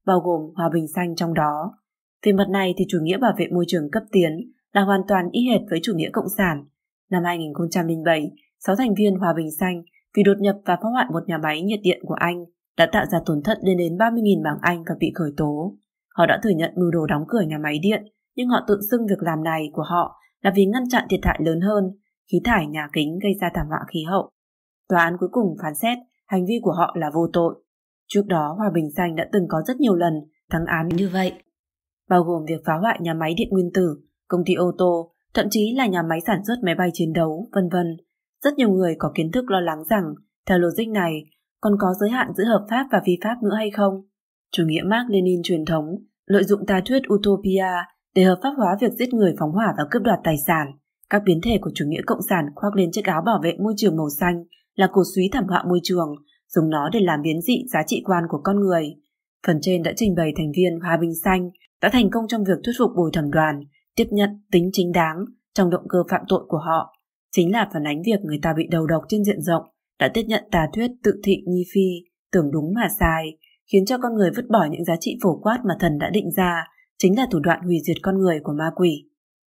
bao gồm hòa bình xanh trong đó. Về mặt này thì chủ nghĩa bảo vệ môi trường cấp tiến là hoàn toàn y hệt với chủ nghĩa cộng sản. Năm hai nghìn không trăm lẻ bảy, sáu thành viên hòa bình xanh vì đột nhập và phá hoại một nhà máy nhiệt điện của Anh đã tạo ra tổn thất lên đến ba mươi nghìn bảng Anh và bị khởi tố. Họ đã thừa nhận mưu đồ đóng cửa nhà máy điện, nhưng họ tự xưng việc làm này của họ là vì ngăn chặn thiệt hại lớn hơn, khí thải nhà kính gây ra thảm họa khí hậu. Tòa án cuối cùng phán xét hành vi của họ là vô tội. Trước đó, Hòa bình xanh đã từng có rất nhiều lần thắng án như vậy, bao gồm việc phá hoại nhà máy điện nguyên tử, công ty ô tô, thậm chí là nhà máy sản xuất máy bay chiến đấu, vân vân. Rất nhiều người có kiến thức lo lắng rằng, theo logic này, còn có giới hạn giữa hợp pháp và vi pháp nữa hay không? Chủ nghĩa Mác Lênin truyền thống lợi dụng tà thuyết Utopia để hợp pháp hóa việc giết người, phóng hỏa và cướp đoạt tài sản. Các biến thể của chủ nghĩa cộng sản khoác lên chiếc áo bảo vệ môi trường màu xanh là cổ súy thảm họa môi trường, dùng nó để làm biến dị giá trị quan của con người. Phần trên đã trình bày thành viên Hòa bình xanh đã thành công trong việc thuyết phục bồi thẩm đoàn tiếp nhận tính chính đáng trong động cơ phạm tội của họ, chính là phản ánh việc người ta bị đầu độc trên diện rộng, đã tiếp nhận tà thuyết tự thị nhi phi, tưởng đúng mà sai, khiến cho con người vứt bỏ những giá trị phổ quát mà thần đã định ra, chính là thủ đoạn hủy diệt con người của ma quỷ.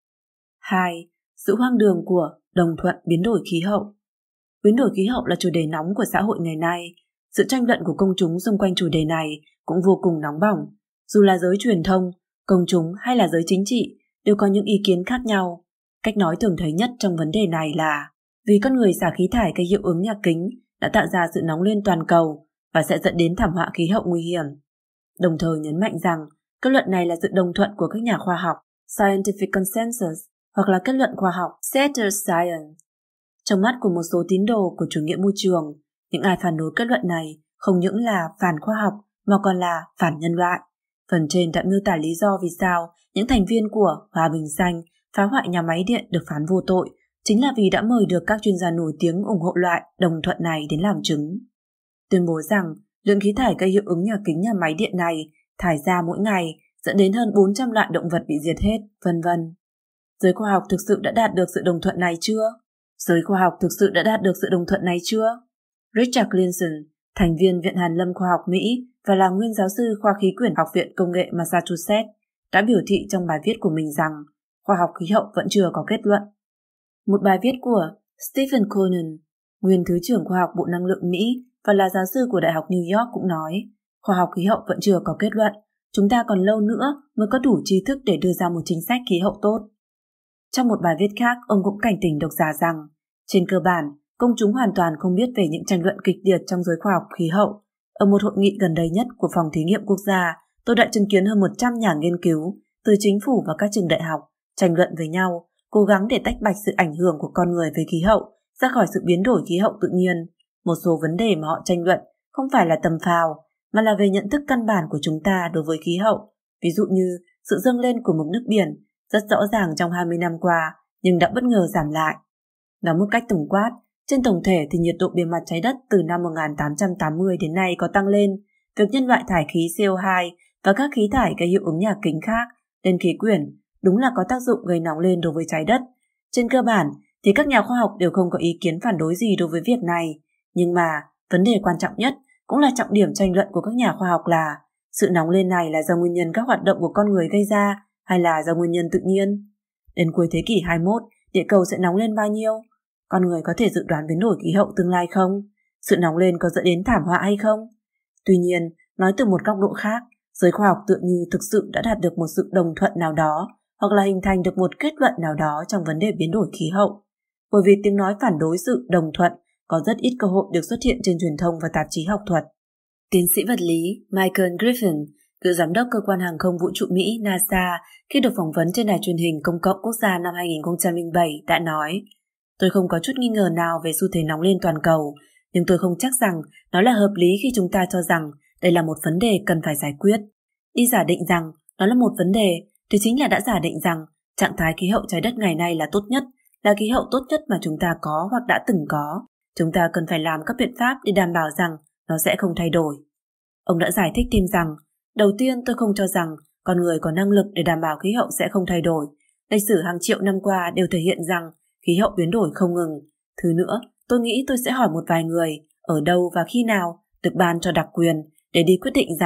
hai. Sự hoang đường của đồng thuận biến đổi khí hậu. Biến đổi khí hậu là chủ đề nóng của xã hội ngày nay. Sự tranh luận của công chúng xung quanh chủ đề này cũng vô cùng nóng bỏng. Dù là giới truyền thông, công chúng hay là giới chính trị đều có những ý kiến khác nhau. Cách nói thường thấy nhất trong vấn đề này là vì con người xả khí thải gây hiệu ứng nhà kính đã tạo ra sự nóng lên toàn cầu và sẽ dẫn đến thảm họa khí hậu nguy hiểm. Đồng thời nhấn mạnh rằng kết luận này là sự đồng thuận của các nhà khoa học, scientific consensus, hoặc là kết luận khoa học, settled science. Trong mắt của một số tín đồ của chủ nghĩa môi trường, những ai phản đối kết luận này không những là phản khoa học mà còn là phản nhân loại. Phần trên đã miêu tả lý do vì sao những thành viên của Hòa bình xanh phá hoại nhà máy điện được phán vô tội, chính là vì đã mời được các chuyên gia nổi tiếng ủng hộ loại đồng thuận này đến làm chứng. Tuyên bố rằng lượng khí thải gây hiệu ứng nhà kính nhà máy điện này thải ra mỗi ngày dẫn đến hơn bốn trăm loại động vật bị diệt hết, vân vân. Giới khoa học thực sự đã đạt được sự đồng thuận này chưa? Giới khoa học thực sự đã đạt được sự đồng thuận này chưa? Richard Clinton, thành viên Viện Hàn lâm Khoa học Mỹ và là nguyên giáo sư khoa khí quyển Học viện Công nghệ Massachusetts, đã biểu thị trong bài viết của mình rằng khoa học khí hậu vẫn chưa có kết luận. Một bài viết của Stephen Conan, nguyên Thứ trưởng Khoa học Bộ Năng lượng Mỹ và là giáo sư của Đại học New York cũng nói, khoa học khí hậu vẫn chưa có kết luận, chúng ta còn lâu nữa mới có đủ tri thức để đưa ra một chính sách khí hậu tốt. Trong một bài viết khác, ông cũng cảnh tỉnh độc giả rằng, trên cơ bản, công chúng hoàn toàn không biết về những tranh luận kịch liệt trong giới khoa học khí hậu. Ở một hội nghị gần đây nhất của Phòng Thí nghiệm Quốc gia, tôi đã chứng kiến hơn một trăm nhà nghiên cứu từ chính phủ và các trường đại học tranh luận với nhau, cố gắng để tách bạch sự ảnh hưởng của con người về khí hậu ra khỏi sự biến đổi khí hậu tự nhiên. Một số vấn đề mà họ tranh luận không phải là tầm phào, mà là về nhận thức căn bản của chúng ta đối với khí hậu. Ví dụ như sự dâng lên của mực nước biển rất rõ ràng trong hai mươi năm qua, nhưng đã bất ngờ giảm lại. Nói một cách tổng quát, trên tổng thể thì nhiệt độ bề mặt trái đất từ năm một nghìn tám trăm tám mươi đến nay có tăng lên. Việc nhân loại thải khí xê o hai và các khí thải gây hiệu ứng nhà kính khác lên khí quyển đúng là có tác dụng gây nóng lên đối với trái đất. Trên cơ bản thì các nhà khoa học đều không có ý kiến phản đối gì đối với việc này. Nhưng mà vấn đề quan trọng nhất cũng là trọng điểm tranh luận của các nhà khoa học là sự nóng lên này là do nguyên nhân các hoạt động của con người gây ra hay là do nguyên nhân tự nhiên. Đến cuối thế kỷ hai mươi mốt, địa cầu sẽ nóng lên bao nhiêu? Con người có thể dự đoán biến đổi khí hậu tương lai không? Sự nóng lên có dẫn đến thảm họa hay không? Tuy nhiên, nói từ một góc độ khác, giới khoa học tựa như thực sự đã đạt được một sự đồng thuận nào đó hoặc là hình thành được một kết luận nào đó trong vấn đề biến đổi khí hậu. Bởi vì tiếng nói phản đối sự đồng thuận có rất ít cơ hội được xuất hiện trên truyền thông và tạp chí học thuật. Tiến sĩ vật lý Michael Griffin, cựu giám đốc cơ quan hàng không vũ trụ Mỹ NASA, khi được phỏng vấn trên đài truyền hình công cộng quốc gia năm hai nghìn không trăm lẻ bảy đã nói: "Tôi không có chút nghi ngờ nào về xu thế nóng lên toàn cầu, nhưng tôi không chắc rằng nó là hợp lý khi chúng ta cho rằng đây là một vấn đề cần phải giải quyết. Đi giả định rằng nó là một vấn đề thì chính là đã giả định rằng trạng thái khí hậu trái đất ngày nay là tốt nhất, là khí hậu tốt nhất mà chúng ta có hoặc đã từng có. Chúng ta cần phải làm các biện pháp để đảm bảo rằng nó sẽ không thay đổi." Ông đã giải thích thêm rằng, đầu tiên tôi không cho rằng con người có năng lực để đảm bảo khí hậu sẽ không thay đổi. Lịch sử hàng triệu năm qua đều thể hiện rằng khí hậu biến đổi không ngừng. Thứ nữa, tôi nghĩ tôi sẽ hỏi một vài người ở đâu và khi nào được ban cho đặc quyền để đi quyết định rằng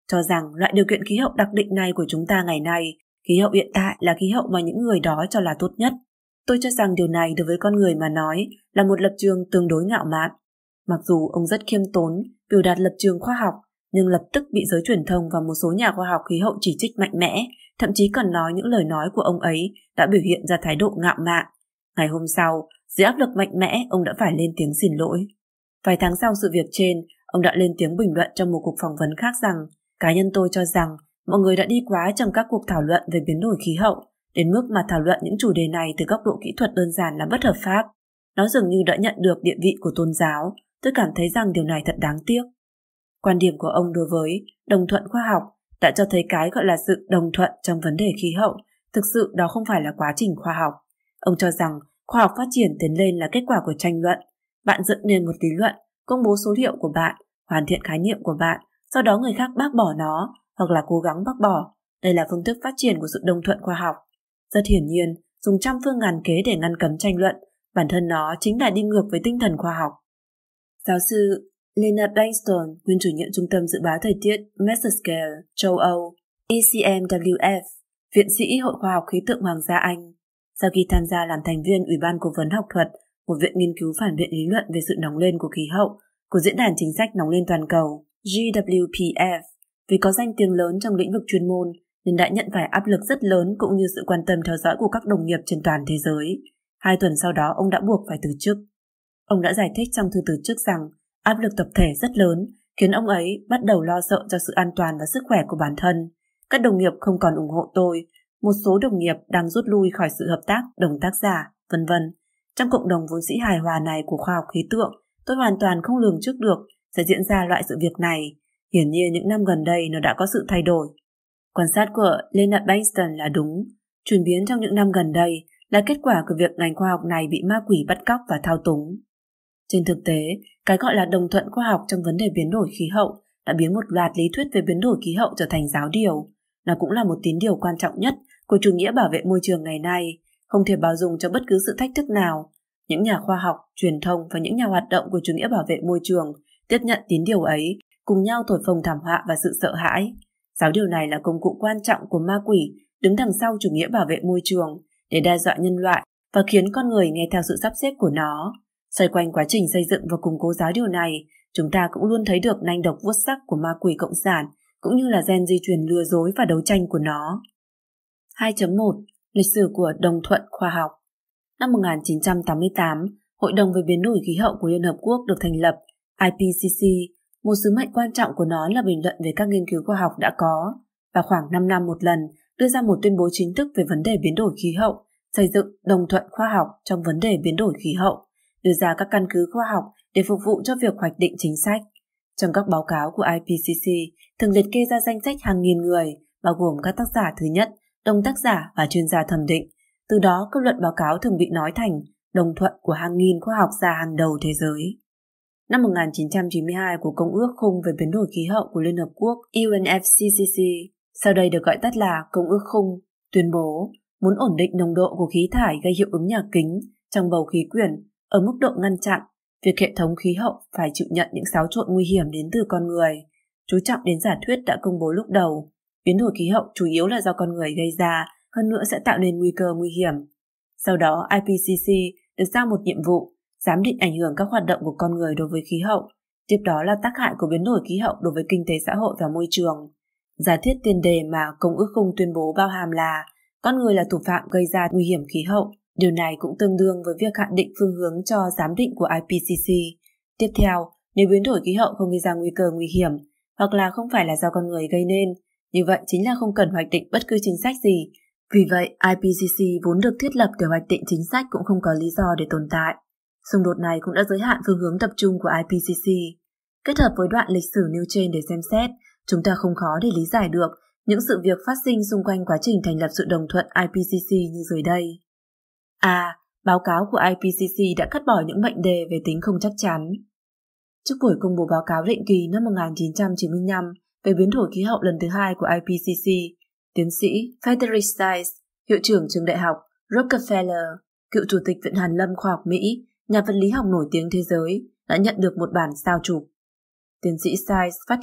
cho rằng loại điều kiện khí hậu đặc định này của chúng ta ngày nay, khí hậu hiện tại là khí hậu mà những người đó cho là tốt nhất. Tôi cho rằng điều này đối với con người mà nói là một lập trường tương đối ngạo mạn. Mặc dù ông rất khiêm tốn, biểu đạt lập trường khoa học, nhưng lập tức bị giới truyền thông và một số nhà khoa học khí hậu chỉ trích mạnh mẽ, thậm chí còn nói những lời nói của ông ấy đã biểu hiện ra thái độ ngạo mạn. Ngày hôm sau, dưới áp lực mạnh mẽ, ông đã phải lên tiếng xin lỗi. Vài tháng sau sự việc trên, ông đã lên tiếng bình luận trong một cuộc phỏng vấn khác rằng cá nhân tôi cho rằng mọi người đã đi quá trong các cuộc thảo luận về biến đổi khí hậu, đến mức mà thảo luận những chủ đề này từ góc độ kỹ thuật đơn giản là bất hợp pháp. Nó dường như đã nhận được địa vị của tôn giáo. Tôi cảm thấy rằng điều này thật đáng tiếc. Quan điểm của ông đối với đồng thuận khoa học đã cho thấy cái gọi là sự đồng thuận trong vấn đề khí hậu, thực sự đó không phải là quá trình khoa học. Ông cho rằng khoa học phát triển tiến lên là kết quả của tranh luận. Bạn dựng nên một lý luận, công bố số liệu của bạn, hoàn thiện khái niệm của bạn, sau đó người khác bác bỏ nó hoặc là cố gắng bác bỏ. Đây là phương thức phát triển của sự đồng thuận khoa học. Rất hiển nhiên, dùng trăm phương ngàn kế để ngăn cấm tranh luận, bản thân nó chính là đi ngược với tinh thần khoa học. Giáo sư Leonard Bankstone, nguyên chủ nhiệm Trung tâm Dự báo Thời tiết Mesoscale, châu Âu, E C M W F, viện sĩ Hội Khoa học Khí tượng Hoàng gia Anh, sau khi tham gia làm thành viên Ủy ban Cố vấn học thuật, một viện nghiên cứu phản biện lý luận về sự nóng lên của khí hậu của Diễn đàn Chính sách Nóng lên Toàn cầu G W P F, vì có danh tiếng lớn trong lĩnh vực chuyên môn nên đã nhận phải áp lực rất lớn cũng như sự quan tâm theo dõi của các đồng nghiệp trên toàn thế giới. Hai tuần sau đó ông đã buộc phải từ chức. Ông đã giải thích trong thư từ chức rằng áp lực tập thể rất lớn khiến ông ấy bắt đầu lo sợ cho sự an toàn và sức khỏe của bản thân. Các đồng nghiệp không còn ủng hộ tôi, một số đồng nghiệp đang rút lui khỏi sự hợp tác đồng tác giả, vân vân. Trong cộng đồng vốn dĩ hài hòa này của khoa học khí tượng, tôi hoàn toàn không lường trước được sẽ diễn ra loại sự việc này. Hiển nhiên những năm gần đây nó đã có sự thay đổi. Quan sát của Leonard Bankstone là đúng. Chuyển biến trong những năm gần đây là kết quả của việc ngành khoa học này bị ma quỷ bắt cóc và thao túng. Trên thực tế, cái gọi là đồng thuận khoa học trong vấn đề biến đổi khí hậu đã biến một loạt lý thuyết về biến đổi khí hậu trở thành giáo điều. Nó cũng là một tín điều quan trọng nhất của chủ nghĩa bảo vệ môi trường ngày nay, không thể bao dung cho bất cứ sự thách thức nào. Những nhà khoa học, truyền thông và những nhà hoạt động của chủ nghĩa bảo vệ môi trường tiếp nhận tín điều ấy, cùng nhau thổi phồng thảm họa và sự sợ hãi. Giáo điều này là công cụ quan trọng của ma quỷ đứng đằng sau chủ nghĩa bảo vệ môi trường để đe dọa nhân loại và khiến con người nghe theo sự sắp xếp của nó. Xoay quanh quá trình xây dựng và củng cố giáo điều này, chúng ta cũng luôn thấy được nanh độc vuốt sắc của ma quỷ cộng sản cũng như là gen di truyền lừa dối và đấu tranh của nó. hai chấm một. Lịch sử của đồng thuận khoa học. Năm một nghìn chín trăm tám mươi tám, Hội đồng về biến đổi khí hậu của Liên Hợp Quốc được thành lập, I P C C. Một sứ mệnh quan trọng của nó là bình luận về các nghiên cứu khoa học đã có và khoảng năm năm một lần đưa ra một tuyên bố chính thức về vấn đề biến đổi khí hậu, xây dựng đồng thuận khoa học trong vấn đề biến đổi khí hậu, đưa ra các căn cứ khoa học để phục vụ cho việc hoạch định chính sách. Trong các báo cáo của I P C C thường liệt kê ra danh sách hàng nghìn người, bao gồm các tác giả thứ nhất, đồng tác giả và chuyên gia thẩm định. Từ đó, kết luận báo cáo thường bị nói thành đồng thuận của hàng nghìn khoa học gia hàng đầu thế giới. Năm một nghìn chín trăm chín mươi hai của Công ước Khung về biến đổi khí hậu của Liên Hợp Quốc U N F C C C, sau đây được gọi tắt là Công ước Khung, tuyên bố muốn ổn định nồng độ của khí thải gây hiệu ứng nhà kính trong bầu khí quyển ở mức độ ngăn chặn việc hệ thống khí hậu phải chịu nhận những xáo trộn nguy hiểm đến từ con người. Chú trọng đến giả thuyết đã công bố lúc đầu, biến đổi khí hậu chủ yếu là do con người gây ra, hơn nữa sẽ tạo nên nguy cơ nguy hiểm. Sau đó, I P C C được giao một nhiệm vụ, giám định ảnh hưởng các hoạt động của con người đối với khí hậu, tiếp đó là tác hại của biến đổi khí hậu đối với kinh tế xã hội và môi trường. Giả thiết tiền đề mà Công ước Khung tuyên bố bao hàm là con người là thủ phạm gây ra nguy hiểm khí hậu. Điều này cũng tương đương với việc hạn định phương hướng cho giám định của I P C C. Tiếp theo, nếu biến đổi khí hậu không gây ra nguy cơ nguy hiểm, hoặc là không phải là do con người gây nên, như vậy chính là không cần hoạch định bất cứ chính sách gì. Vì vậy, I P C C vốn được thiết lập để hoạch định chính sách cũng không có lý do để tồn tại. Xung đột này cũng đã giới hạn phương hướng tập trung của I P C C. Kết hợp với đoạn lịch sử nêu trên để xem xét, chúng ta không khó để lý giải được những sự việc phát sinh xung quanh quá trình thành lập sự đồng thuận I P C C như dưới đây. A. Báo cáo của I P C C đã cắt bỏ những mệnh đề về tính không chắc chắn. Trước buổi công bố báo cáo định kỳ năm một nghìn chín trăm chín mươi lăm về biến đổi khí hậu lần thứ hai của I P C C, tiến sĩ Frederick Stiles, hiệu trưởng trường đại học Rockefeller, cựu chủ tịch Viện Hàn lâm Khoa học Mỹ, nhà vật lý học nổi tiếng thế giới, đã nhận được một bản sao chụp. Tiến sĩ Stiles phát hiện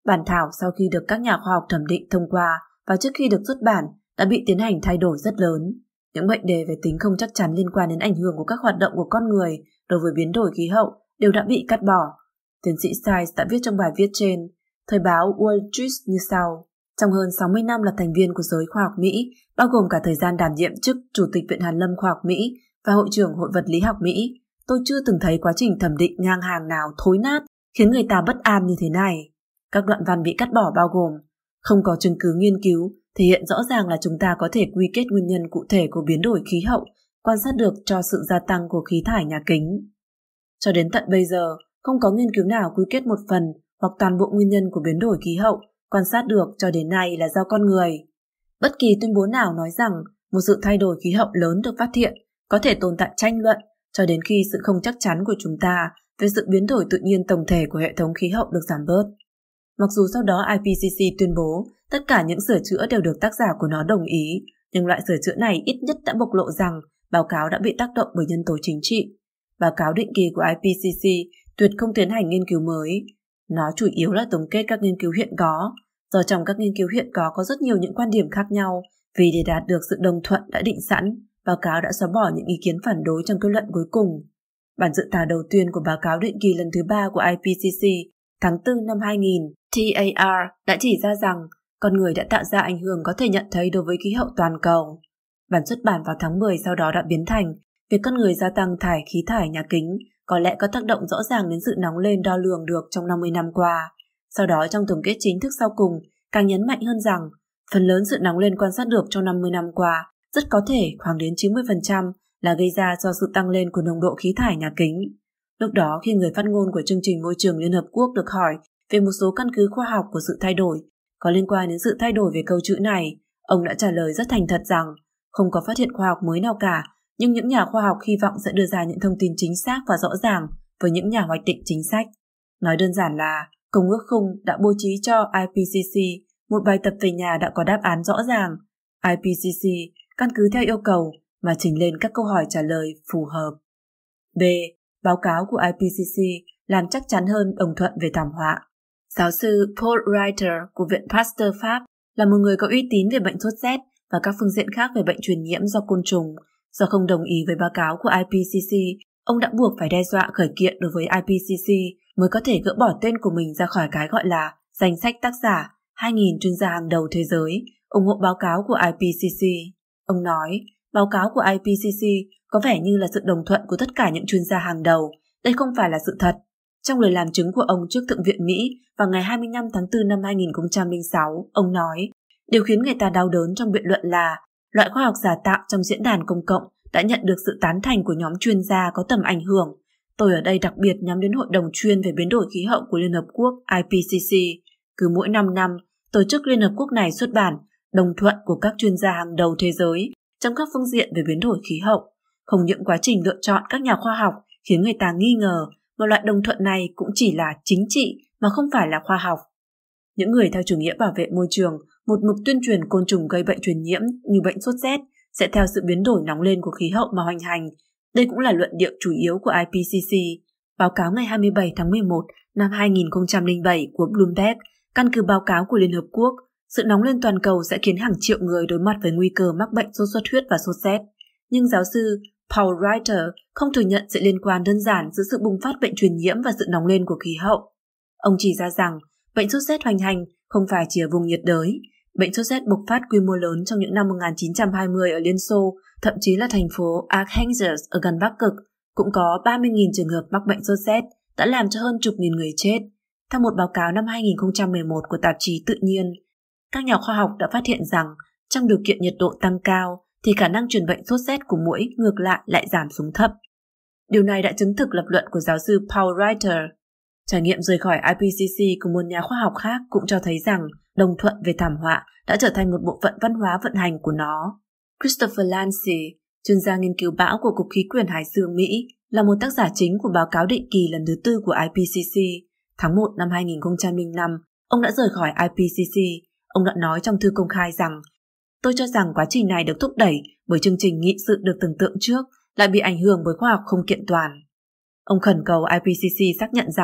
bản thảo sau khi được các nhà khoa học thẩm định thông qua và trước khi được xuất bản đã bị tiến hành thay đổi rất lớn. Những mệnh đề về tính không chắc chắn liên quan đến ảnh hưởng của các hoạt động của con người đối với biến đổi khí hậu đều đã bị cắt bỏ. Tiến sĩ Stiles đã viết trong bài viết trên thời báo Wall Street như sau: trong hơn sáu mươi năm là thành viên của giới khoa học Mỹ, bao gồm cả thời gian đảm nhiệm chức Chủ tịch Viện Hàn lâm Khoa học Mỹ và Hội trưởng Hội vật lý học Mỹ, tôi chưa từng thấy quá trình thẩm định ngang hàng nào thối nát, khiến người ta bất an như thế này. Các đoạn văn bị cắt bỏ bao gồm: không có chứng cứ nghiên cứu, thể hiện rõ ràng là chúng ta có thể quy kết nguyên nhân cụ thể của biến đổi khí hậu, quan sát được cho sự gia tăng của khí thải nhà kính. Cho đến tận bây giờ, không có nghiên cứu nào quy kết một phần hoặc toàn bộ nguyên nhân của biến đổi khí hậu quan sát được cho đến nay là do con người. Bất kỳ tuyên bố nào nói rằng một sự thay đổi khí hậu lớn được phát hiện có thể tồn tại tranh luận cho đến khi sự không chắc chắn của chúng ta về sự biến đổi tự nhiên tổng thể của hệ thống khí hậu được giảm bớt. Mặc dù sau đó i pê xê xê tuyên bố tất cả những sửa chữa đều được tác giả của nó đồng ý, nhưng loại sửa chữa này ít nhất đã bộc lộ rằng báo cáo đã bị tác động bởi nhân tố chính trị. Báo cáo định kỳ của i pê xê xê tuyệt không tiến hành nghiên cứu mới. Nó chủ yếu là tổng kết các nghiên cứu hiện có, do trong các nghiên cứu hiện có có rất nhiều những quan điểm khác nhau, vì để đạt được sự đồng thuận đã định sẵn, báo cáo đã xóa bỏ những ý kiến phản đối trong kết luận cuối cùng. Bản dự thảo đầu tiên của báo cáo định kỳ lần thứ ba của i pê xê xê tháng tư năm hai nghìn, tê a rờ đã chỉ ra rằng con người đã tạo ra ảnh hưởng có thể nhận thấy đối với khí hậu toàn cầu. Bản xuất bản vào tháng mười sau đó đã biến thành việc con người gia tăng thải khí thải nhà kính có lẽ có tác động rõ ràng đến sự nóng lên đo lường được trong năm mươi năm qua. Sau đó trong tổng kết chính thức sau cùng càng nhấn mạnh hơn rằng phần lớn sự nóng lên quan sát được trong năm mươi năm qua rất có thể khoảng đến chín mươi phần trăm là gây ra do sự tăng lên của nồng độ khí thải nhà kính. Lúc đó khi người phát ngôn của chương trình môi trường Liên Hợp Quốc được hỏi về một số căn cứ khoa học của sự thay đổi có liên quan đến sự thay đổi về câu chữ này, ông đã trả lời rất thành thật rằng không có phát hiện khoa học mới nào cả, nhưng những nhà khoa học hy vọng sẽ đưa ra những thông tin chính xác và rõ ràng với những nhà hoạch định chính sách. Nói đơn giản là Công ước Khung đã bố trí cho i pê xê xê một bài tập về nhà đã có đáp án rõ ràng. i pê xê xê căn cứ theo yêu cầu mà trình lên các câu hỏi trả lời phù hợp. B. Báo cáo của i pê xê xê làm chắc chắn hơn đồng thuận về thảm họa. Giáo sư Paul Reiter của Viện Pasteur Pháp là một người có uy tín về bệnh sốt rét và các phương diện khác về bệnh truyền nhiễm do côn trùng. Do không đồng ý với báo cáo của i pê xê xê, ông đã buộc phải đe dọa khởi kiện đối với i pê xê xê mới có thể gỡ bỏ tên của mình ra khỏi cái gọi là danh sách tác giả hai nghìn chuyên gia hàng đầu thế giới ủng hộ báo cáo của i pê xê xê. Ông nói, báo cáo của i pê xê xê có vẻ như là sự đồng thuận của tất cả những chuyên gia hàng đầu. Đây không phải là sự thật. Trong lời làm chứng của ông trước Thượng viện Mỹ vào ngày hai mươi lăm tháng tư năm hai nghìn không trăm lẻ sáu, ông nói, điều khiến người ta đau đớn trong biện luận là loại khoa học giả tạo trong diễn đàn công cộng đã nhận được sự tán thành của nhóm chuyên gia có tầm ảnh hưởng. Tôi ở đây đặc biệt nhắm đến Hội đồng chuyên về biến đổi khí hậu của Liên Hợp Quốc i pê xê xê. Cứ mỗi năm năm, tổ chức Liên Hợp Quốc này xuất bản đồng thuận của các chuyên gia hàng đầu thế giới trong các phương diện về biến đổi khí hậu. Không những quá trình lựa chọn các nhà khoa học khiến người ta nghi ngờ, mà loại đồng thuận này cũng chỉ là chính trị mà không phải là khoa học. Những người theo chủ nghĩa bảo vệ môi trường, một mực tuyên truyền côn trùng gây bệnh truyền nhiễm như bệnh sốt rét sẽ theo sự biến đổi nóng lên của khí hậu mà hoành hành. Đây cũng là luận điệu chủ yếu của i pê xê xê. Báo cáo ngày hai mươi bảy tháng mười một năm hai nghìn không trăm lẻ bảy của Bloomberg, căn cứ báo cáo của Liên Hợp Quốc, sự nóng lên toàn cầu sẽ khiến hàng triệu người đối mặt với nguy cơ mắc bệnh sốt xuất huyết và sốt rét. Nhưng giáo sư Paul Reiter không thừa nhận sự liên quan đơn giản giữa sự bùng phát bệnh truyền nhiễm và sự nóng lên của khí hậu. Ông chỉ ra rằng bệnh sốt rét hoành hành không phải chỉ ở vùng nhiệt đới. Bệnh sốt rét bộc phát quy mô lớn trong những năm một nghìn chín trăm hai mươi ở Liên Xô, thậm chí là thành phố Arkhangelsk ở gần Bắc Cực, cũng có ba mươi nghìn trường hợp mắc bệnh sốt rét, đã làm cho hơn chục nghìn người chết. Theo một báo cáo năm hai nghìn không trăm mười một của tạp chí Tự nhiên, các nhà khoa học đã phát hiện rằng trong điều kiện nhiệt độ tăng cao thì khả năng truyền bệnh sốt rét của muỗi ngược lại lại giảm xuống thấp. Điều này đã chứng thực lập luận của giáo sư Paul Reiter. Trải nghiệm rời khỏi i pê xê xê của một nhà khoa học khác cũng cho thấy rằng đồng thuận về thảm họa đã trở thành một bộ phận văn hóa vận hành của nó. Christopher Lancy, chuyên gia nghiên cứu bão của Cục Khí quyển Hải dương Mỹ, là một tác giả chính của báo cáo định kỳ lần thứ tư của i pê xê xê. Tháng một năm hai nghìn không trăm lẻ năm, ông đã rời khỏi i pê xê xê. Ông đã nói trong thư công khai rằng, tôi cho rằng quá trình này được thúc đẩy bởi chương trình nghị sự được tưởng tượng trước lại bị ảnh hưởng bởi khoa học không kiện toàn. Ông khẩn cầu i pê xê xê xác nhận rằng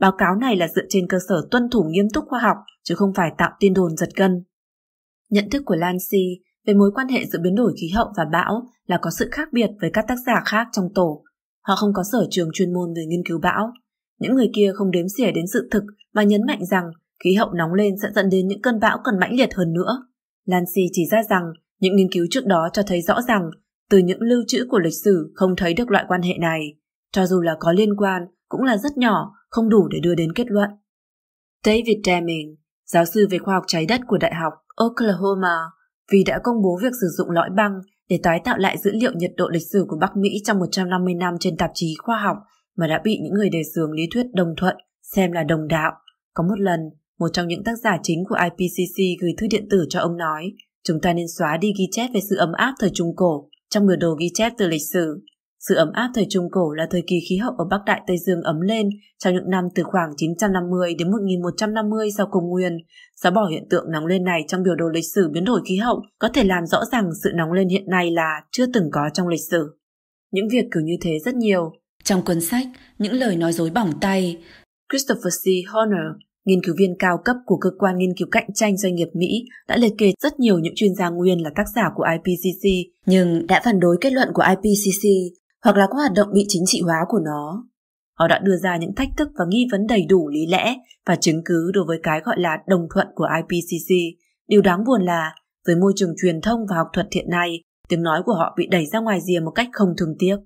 Báo cáo này là dựa trên cơ sở tuân thủ nghiêm túc khoa học, chứ không phải tạo tin đồn giật gân. Nhận thức của Lancy về mối quan hệ giữa biến đổi khí hậu và bão là có sự khác biệt với các tác giả khác trong tổ. Họ không có sở trường chuyên môn về nghiên cứu bão. Những người kia không đếm xỉa đến sự thực mà nhấn mạnh rằng khí hậu nóng lên sẽ dẫn đến những cơn bão còn mãnh liệt hơn nữa. Lancy chỉ ra rằng những nghiên cứu trước đó cho thấy rõ ràng từ những lưu trữ của lịch sử không thấy được loại quan hệ này. Cho dù là có liên quan, cũng là rất nhỏ, không đủ để đưa đến kết luận. David Deming, giáo sư về khoa học trái đất của Đại học Oklahoma, vì đã công bố việc sử dụng lõi băng để tái tạo lại dữ liệu nhiệt độ lịch sử của Bắc Mỹ trong một trăm năm mươi năm trên tạp chí khoa học mà đã bị những người đề xướng lý thuyết đồng thuận xem là đồng đạo. Có một lần, một trong những tác giả chính của I P C C gửi thư điện tử cho ông nói, chúng ta nên xóa đi ghi chép về sự ấm áp thời Trung Cổ trong biểu đồ ghi chép từ lịch sử. Sự ấm áp thời Trung Cổ là thời kỳ khí hậu ở Bắc Đại Tây Dương ấm lên trong những năm từ khoảng chín trăm năm mươi đến một nghìn một trăm năm mươi sau Công nguyên. Xóa bỏ hiện tượng nóng lên này trong biểu đồ lịch sử biến đổi khí hậu có thể làm rõ rằng sự nóng lên hiện nay là chưa từng có trong lịch sử. Những việc kiểu như thế rất nhiều. Trong cuốn sách Những lời nói dối bỏng tay, Christopher C. Horner, nghiên cứu viên cao cấp của cơ quan nghiên cứu cạnh tranh doanh nghiệp Mỹ, đã liệt kê rất nhiều những chuyên gia nguyên là tác giả của I P C C nhưng đã phản đối kết luận của I P C C hoặc là có hoạt động bị chính trị hóa của nó. Họ đã đưa ra những thách thức và nghi vấn đầy đủ lý lẽ và chứng cứ đối với cái gọi là đồng thuận của I P C C. Điều đáng buồn là, với môi trường truyền thông và học thuật hiện nay, tiếng nói của họ bị đẩy ra ngoài rìa một cách không thương tiếc.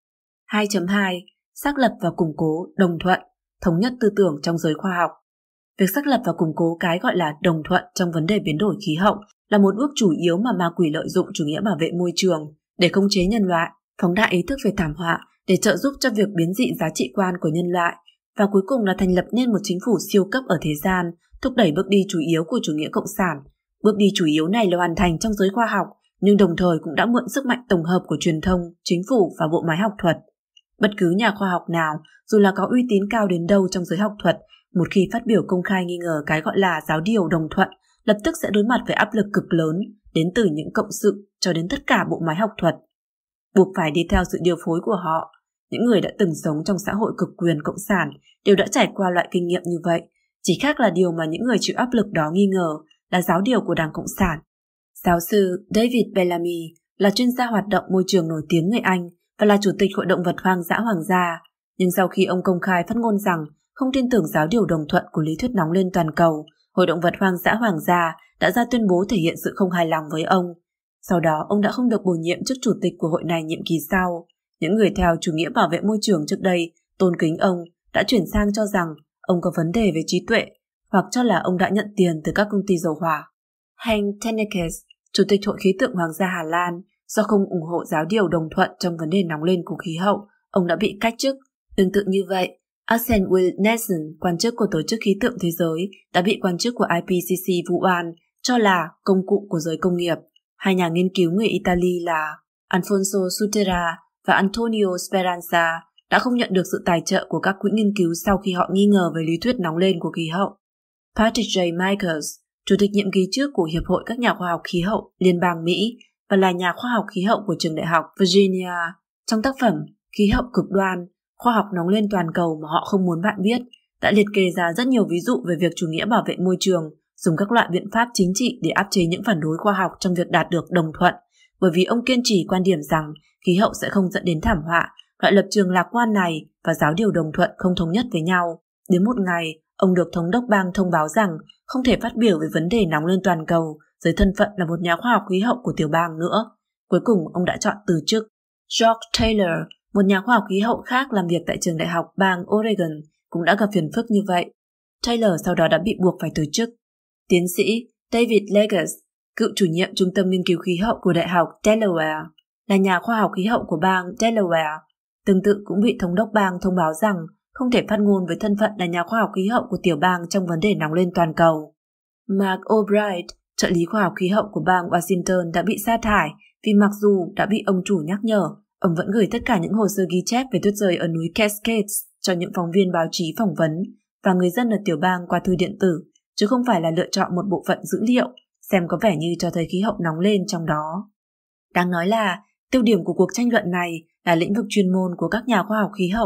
hai chấm hai. Xác lập và củng cố đồng thuận, thống nhất tư tưởng trong giới khoa học. Việc xác lập và củng cố cái gọi là đồng thuận trong vấn đề biến đổi khí hậu là một bước chủ yếu mà ma quỷ lợi dụng chủ nghĩa bảo vệ môi trường để khống chế nhân loại, phóng đại ý thức về thảm họa để trợ giúp cho việc biến dị giá trị quan của nhân loại, và cuối cùng là thành lập nên một chính phủ siêu cấp ở thế gian, thúc đẩy bước đi chủ yếu của chủ nghĩa cộng sản. Bước đi chủ yếu này là hoàn thành trong giới khoa học, nhưng đồng thời cũng đã mượn sức mạnh tổng hợp của truyền thông, chính phủ và bộ máy học thuật. Bất cứ nhà khoa học nào, dù là có uy tín cao đến đâu trong giới học thuật, một khi phát biểu công khai nghi ngờ cái gọi là giáo điều đồng thuận, lập tức sẽ đối mặt với áp lực cực lớn đến từ những cộng sự cho đến tất cả bộ máy học thuật, buộc phải đi theo sự điều phối của họ. Những người đã từng sống trong xã hội cực quyền cộng sản đều đã trải qua loại kinh nghiệm như vậy, chỉ khác là điều mà những người chịu áp lực đó nghi ngờ là giáo điều của Đảng Cộng sản. Giáo sư David Bellamy là chuyên gia hoạt động môi trường nổi tiếng người Anh và là chủ tịch Hội động vật hoang dã hoàng gia, nhưng sau khi ông công khai phát ngôn rằng không tin tưởng giáo điều đồng thuận của lý thuyết nóng lên toàn cầu, Hội động vật hoang dã hoàng gia đã ra tuyên bố thể hiện sự không hài lòng với ông. Sau đó, ông đã không được bổ nhiệm chức chủ tịch của hội này nhiệm kỳ sau. Những người theo chủ nghĩa bảo vệ môi trường trước đây tôn kính ông đã chuyển sang cho rằng ông có vấn đề về trí tuệ, hoặc cho là ông đã nhận tiền từ các công ty dầu hỏa. Henk Tennekes, chủ tịch Hội khí tượng Hoàng gia Hà Lan, do không ủng hộ giáo điều đồng thuận trong vấn đề nóng lên của khí hậu, ông đã bị cách chức. Tương tự như vậy, Arsene Will Nelson, quan chức của Tổ chức Khí tượng Thế giới, đã bị quan chức của I P C C vu oan cho là công cụ của giới công nghiệp. Hai nhà nghiên cứu người Italy là Alfonso Sutera và Antonio Speranza đã không nhận được sự tài trợ của các quỹ nghiên cứu sau khi họ nghi ngờ về lý thuyết nóng lên của khí hậu. Patrick J. Michaels, chủ tịch nhiệm kỳ trước của Hiệp hội các nhà khoa học khí hậu Liên bang Mỹ và là nhà khoa học khí hậu của trường đại học Virginia, trong tác phẩm Khí hậu cực đoan, khoa học nóng lên toàn cầu mà họ không muốn bạn biết, đã liệt kê ra rất nhiều ví dụ về việc chủ nghĩa bảo vệ môi trường dùng các loại biện pháp chính trị để áp chế những phản đối khoa học trong việc đạt được đồng thuận, bởi vì ông kiên trì quan điểm rằng khí hậu sẽ không dẫn đến thảm họa. Loại lập trường lạc quan này và giáo điều đồng thuận không thống nhất với nhau. Đến một ngày, ông được thống đốc bang thông báo rằng không thể phát biểu về vấn đề nóng lên toàn cầu dưới thân phận là một nhà khoa học khí hậu của tiểu bang nữa. Cuối cùng, ông đã chọn từ chức. George Taylor, một nhà khoa học khí hậu khác làm việc tại trường đại học bang Oregon, cũng đã gặp phiền phức như vậy. Taylor sau đó đã bị buộc phải từ chức. Tiến sĩ David Legges, cựu chủ nhiệm trung tâm nghiên cứu khí hậu của đại học Delaware, là nhà khoa học khí hậu của bang Delaware, tương tự cũng bị thống đốc bang thông báo rằng không thể phát ngôn với thân phận là nhà khoa học khí hậu của tiểu bang trong vấn đề nóng lên toàn cầu. Mark Albright, trợ lý khoa học khí hậu của bang Washington, đã bị sa thải vì mặc dù đã bị ông chủ nhắc nhở, ông vẫn gửi tất cả những hồ sơ ghi chép về tuyết rơi ở núi Cascades cho những phóng viên báo chí phỏng vấn và người dân ở tiểu bang qua thư điện tử, chứ không phải là lựa chọn một bộ phận dữ liệu xem có vẻ như cho thấy khí hậu nóng lên trong đó. Đáng nói là tiêu điểm của cuộc tranh luận này là lĩnh vực chuyên môn của các nhà khoa học khí hậu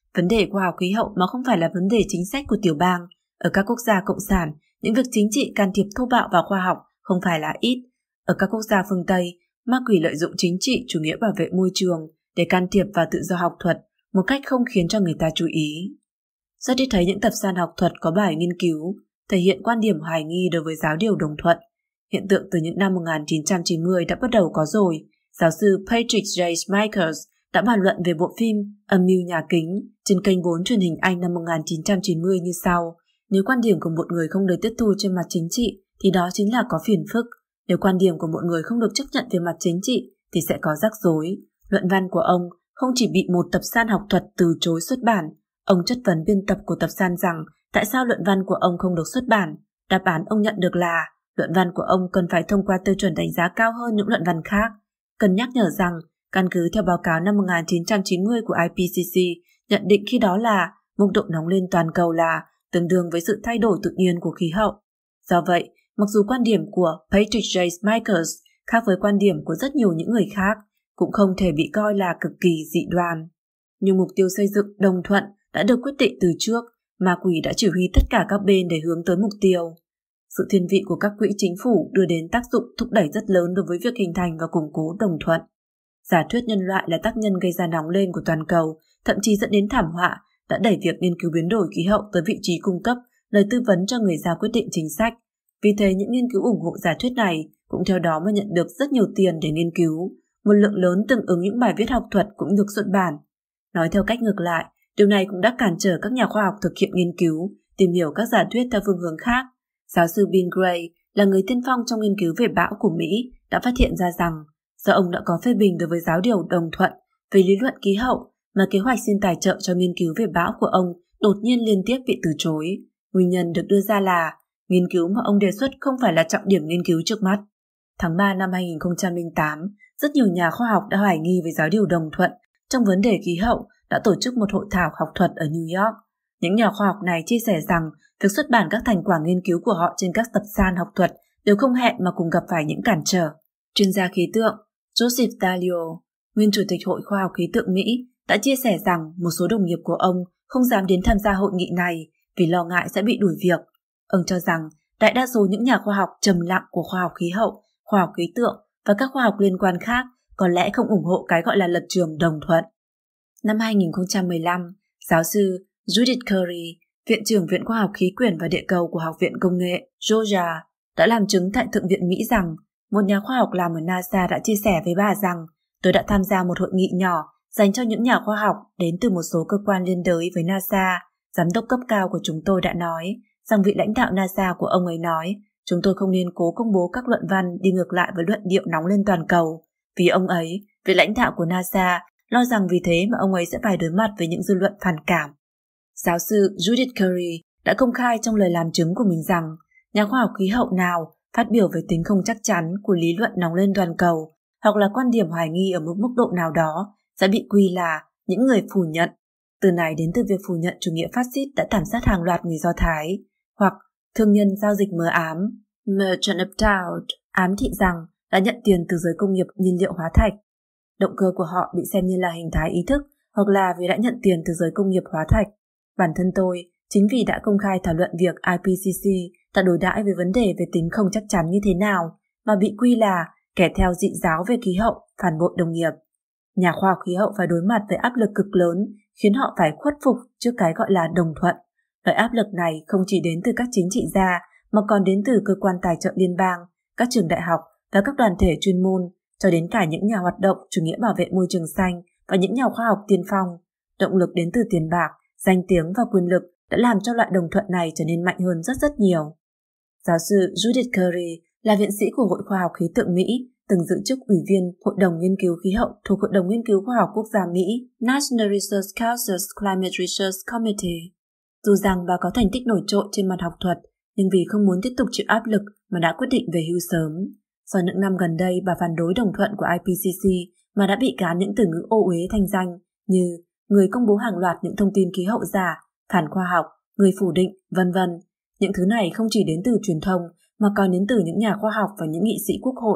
Vấn đề khoa học khí hậu mà không phải là vấn đề chính sách của tiểu bang. Ở các quốc gia cộng sản, những việc chính trị can thiệp thô bạo vào khoa học không phải là ít. Ở các quốc gia phương Tây, ma quỷ lợi dụng chính trị chủ nghĩa bảo vệ môi trường để can thiệp vào tự do học thuật một cách không khiến cho người ta chú ý. Rất ít thấy những tập san học thuật có bài nghiên cứu thể hiện quan điểm hoài nghi đối với giáo điều đồng thuận. Hiện tượng từ những năm một nghìn chín trăm chín mươi đã bắt đầu có rồi. Giáo sư Patrick J. Michaels đã bàn luận về bộ phim Âm mưu nhà kính trên kênh bốn truyền hình Anh năm một nghìn chín trăm chín mươi như sau. Nếu quan điểm của một người không được tiếp thu trên mặt chính trị thì đó chính là có phiền phức. Nếu quan điểm của một người không được chấp nhận về mặt chính trị thì sẽ có rắc rối. Luận văn của ông không chỉ bị một tập san học thuật từ chối xuất bản. Ông chất vấn biên tập của tập san rằng tại sao luận văn của ông không được xuất bản. Đáp án ông nhận được là luận văn của ông cần phải thông qua tiêu chuẩn đánh giá cao hơn những luận văn khác. Cần nhắc nhở rằng, căn cứ theo báo cáo năm một nghìn chín trăm chín mươi của I P C C, nhận định khi đó là mức độ nóng lên toàn cầu là tương đương với sự thay đổi tự nhiên của khí hậu. Do vậy, mặc dù quan điểm của Patrick J. Michaels khác với quan điểm của rất nhiều những người khác, cũng không thể bị coi là cực kỳ dị đoan. Nhưng mục tiêu xây dựng đồng thuận đã được quyết định từ trước, ma quỷ đã chỉ huy tất cả các bên để hướng tới mục tiêu. Sự thiên vị của các quỹ chính phủ đưa đến tác dụng thúc đẩy rất lớn đối với việc hình thành và củng cố đồng thuận. Giả thuyết nhân loại là tác nhân gây ra nóng lên của toàn cầu, thậm chí dẫn đến thảm họa, đã đẩy việc nghiên cứu biến đổi khí hậu tới vị trí cung cấp lời tư vấn cho người ra quyết định chính sách. Vì thế những nghiên cứu ủng hộ giả thuyết này cũng theo đó mà nhận được rất nhiều tiền để nghiên cứu. Một lượng lớn tương ứng những bài viết học thuật cũng được xuất bản. Nói theo cách ngược lại, điều này cũng đã cản trở các nhà khoa học thực hiện nghiên cứu, tìm hiểu các giả thuyết theo phương hướng khác. Giáo sư Bill Gray là người tiên phong trong nghiên cứu về bão của Mỹ đã phát hiện ra rằng do ông đã có phê bình đối với giáo điều đồng thuận về lý luận khí hậu mà kế hoạch xin tài trợ cho nghiên cứu về bão của ông đột nhiên liên tiếp bị từ chối. Nguyên nhân được đưa ra là nghiên cứu mà ông đề xuất không phải là trọng điểm nghiên cứu trước mắt. Tháng ba năm hai nghìn không trăm lẻ tám, rất nhiều nhà khoa học đã hoài nghi về giáo điều đồng thuận trong vấn đề khí hậu đã tổ chức một hội thảo học thuật ở New York. Những nhà khoa học này chia sẻ rằng việc xuất bản các thành quả nghiên cứu của họ trên các tập san học thuật đều không hẹn mà cùng gặp phải những cản trở. Chuyên gia khí tượng Joseph Dalio, nguyên chủ tịch Hội Khoa học Khí tượng Mỹ, đã chia sẻ rằng một số đồng nghiệp của ông không dám đến tham gia hội nghị này vì lo ngại sẽ bị đuổi việc. Ông cho rằng đại đa số những nhà khoa học trầm lặng của khoa học khí hậu, khoa học khí tượng và các khoa học liên quan khác có lẽ không ủng hộ cái gọi là lập trường đồng thuận. Năm hai nghìn không trăm mười lăm, giáo sư Judith Curry, Viện trưởng Viện Khoa học Khí quyển và Địa cầu của Học viện Công nghệ Georgia, đã làm chứng tại Thượng viện Mỹ rằng một nhà khoa học làm ở NASA đã chia sẻ với bà rằng tôi đã tham gia một hội nghị nhỏ dành cho những nhà khoa học đến từ một số cơ quan liên đới với NASA. Giám đốc cấp cao của chúng tôi đã nói rằng vị lãnh đạo NASA của ông ấy nói chúng tôi không nên cố công bố các luận văn đi ngược lại với luận điệu nóng lên toàn cầu. Vì ông ấy, vị lãnh đạo của NASA, lo rằng vì thế mà ông ấy sẽ phải đối mặt với những dư luận phản cảm. Giáo sư Judith Curry đã công khai trong lời làm chứng của mình rằng nhà khoa học khí hậu nào phát biểu về tính không chắc chắn của lý luận nóng lên toàn cầu hoặc là quan điểm hoài nghi ở một mức độ nào đó sẽ bị quy là những người phủ nhận. Từ này đến từ việc phủ nhận chủ nghĩa phát xít đã thảm sát hàng loạt người Do Thái, hoặc thương nhân giao dịch mờ ám, merchant of doubt, ám thị rằng đã nhận tiền từ giới công nghiệp nhiên liệu hóa thạch. Động cơ của họ bị xem như là hình thái ý thức hoặc là vì đã nhận tiền từ giới công nghiệp hóa thạch. Bản thân tôi, chính vì đã công khai thảo luận việc I P C C đã đối đãi về vấn đề về tính không chắc chắn như thế nào mà bị quy là kẻ theo dị giáo về khí hậu, phản bội đồng nghiệp. Nhà khoa học khí hậu phải đối mặt với áp lực cực lớn khiến họ phải khuất phục trước cái gọi là đồng thuận. Loại áp lực này không chỉ đến từ các chính trị gia mà còn đến từ cơ quan tài trợ liên bang, các trường đại học và các đoàn thể chuyên môn, cho đến cả những nhà hoạt động chủ nghĩa bảo vệ môi trường xanh và những nhà khoa học tiên phong. Động lực đến từ tiền bạc, danh tiếng và quyền lực đã làm cho loại đồng thuận này trở nên mạnh hơn rất rất nhiều. Giáo sư Judith Curry là viện sĩ của Hội Khoa học Khí tượng Mỹ, từng giữ chức ủy viên Hội đồng Nghiên cứu Khí hậu thuộc Hội đồng Nghiên cứu Khoa học Quốc gia Mỹ, National Research Council's Climate Research Committee. Dù rằng bà có thành tích nổi trội trên mặt học thuật, nhưng vì không muốn tiếp tục chịu áp lực mà đã quyết định về hưu sớm. Sau những năm gần đây, bà phản đối đồng thuận của I P C C mà đã bị gán những từ ngữ ô uế thanh danh như người công bố hàng loạt những thông tin khí hậu giả, phản khoa học, người phủ định, vân vân. Những thứ này không chỉ đến từ truyền thông mà còn đến từ những nhà khoa học và những nghị sĩ quốc hội.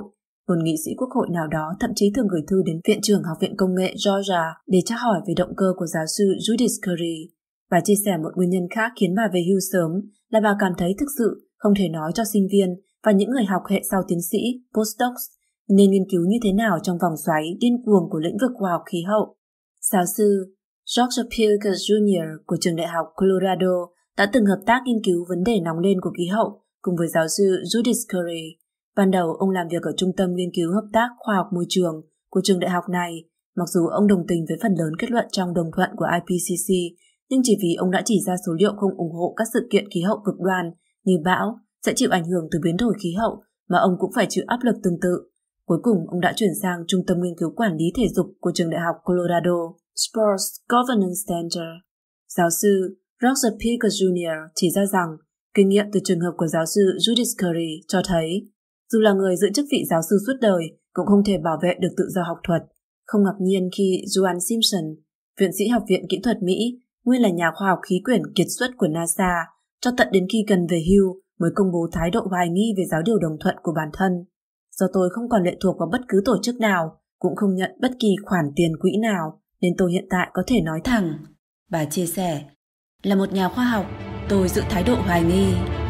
một nghị sĩ quốc hội nào đó thậm chí thường gửi thư đến Viện trưởng Học viện Công nghệ Georgia để tra hỏi về động cơ của giáo sư Judith Curry. Bà chia sẻ một nguyên nhân khác khiến bà về hưu sớm là bà cảm thấy thực sự không thể nói cho sinh viên và những người học hệ sau tiến sĩ, postdocs, nên nghiên cứu như thế nào trong vòng xoáy điên cuồng của lĩnh vực khoa học khí hậu. Giáo sư George Pilger Junior của trường đại học Colorado đã từng hợp tác nghiên cứu vấn đề nóng lên của khí hậu cùng với giáo sư Judith Curry. Ban đầu ông làm việc ở Trung tâm Nghiên cứu Hợp tác Khoa học Môi trường của trường đại học này, mặc dù ông đồng tình với phần lớn kết luận trong đồng thuận của I P C C, nhưng chỉ vì ông đã chỉ ra số liệu không ủng hộ các sự kiện khí hậu cực đoan như bão sẽ chịu ảnh hưởng từ biến đổi khí hậu mà ông cũng phải chịu áp lực tương tự. Cuối cùng, ông đã chuyển sang Trung tâm Nghiên cứu Quản lý Thể dục của trường đại học Colorado, Sports Governance Center. Giáo sư Roger Pilger Junior chỉ ra rằng kinh nghiệm từ trường hợp của giáo sư Judith Curry cho thấy dù là người giữ chức vị giáo sư suốt đời cũng không thể bảo vệ được tự do học thuật. Không ngạc nhiên khi Joan Simpson, viện sĩ Học viện Kỹ thuật Mỹ, nguyên là nhà khoa học khí quyển kiệt xuất của NASA, cho tận đến khi gần về hưu mới công bố thái độ hoài nghi về giáo điều đồng thuận của bản thân. Do tôi không còn lệ thuộc vào bất cứ tổ chức nào, cũng không nhận bất kỳ khoản tiền quỹ nào, nên tôi hiện tại có thể nói thẳng. Bà chia sẻ, là một nhà khoa học, tôi giữ thái độ hoài nghi.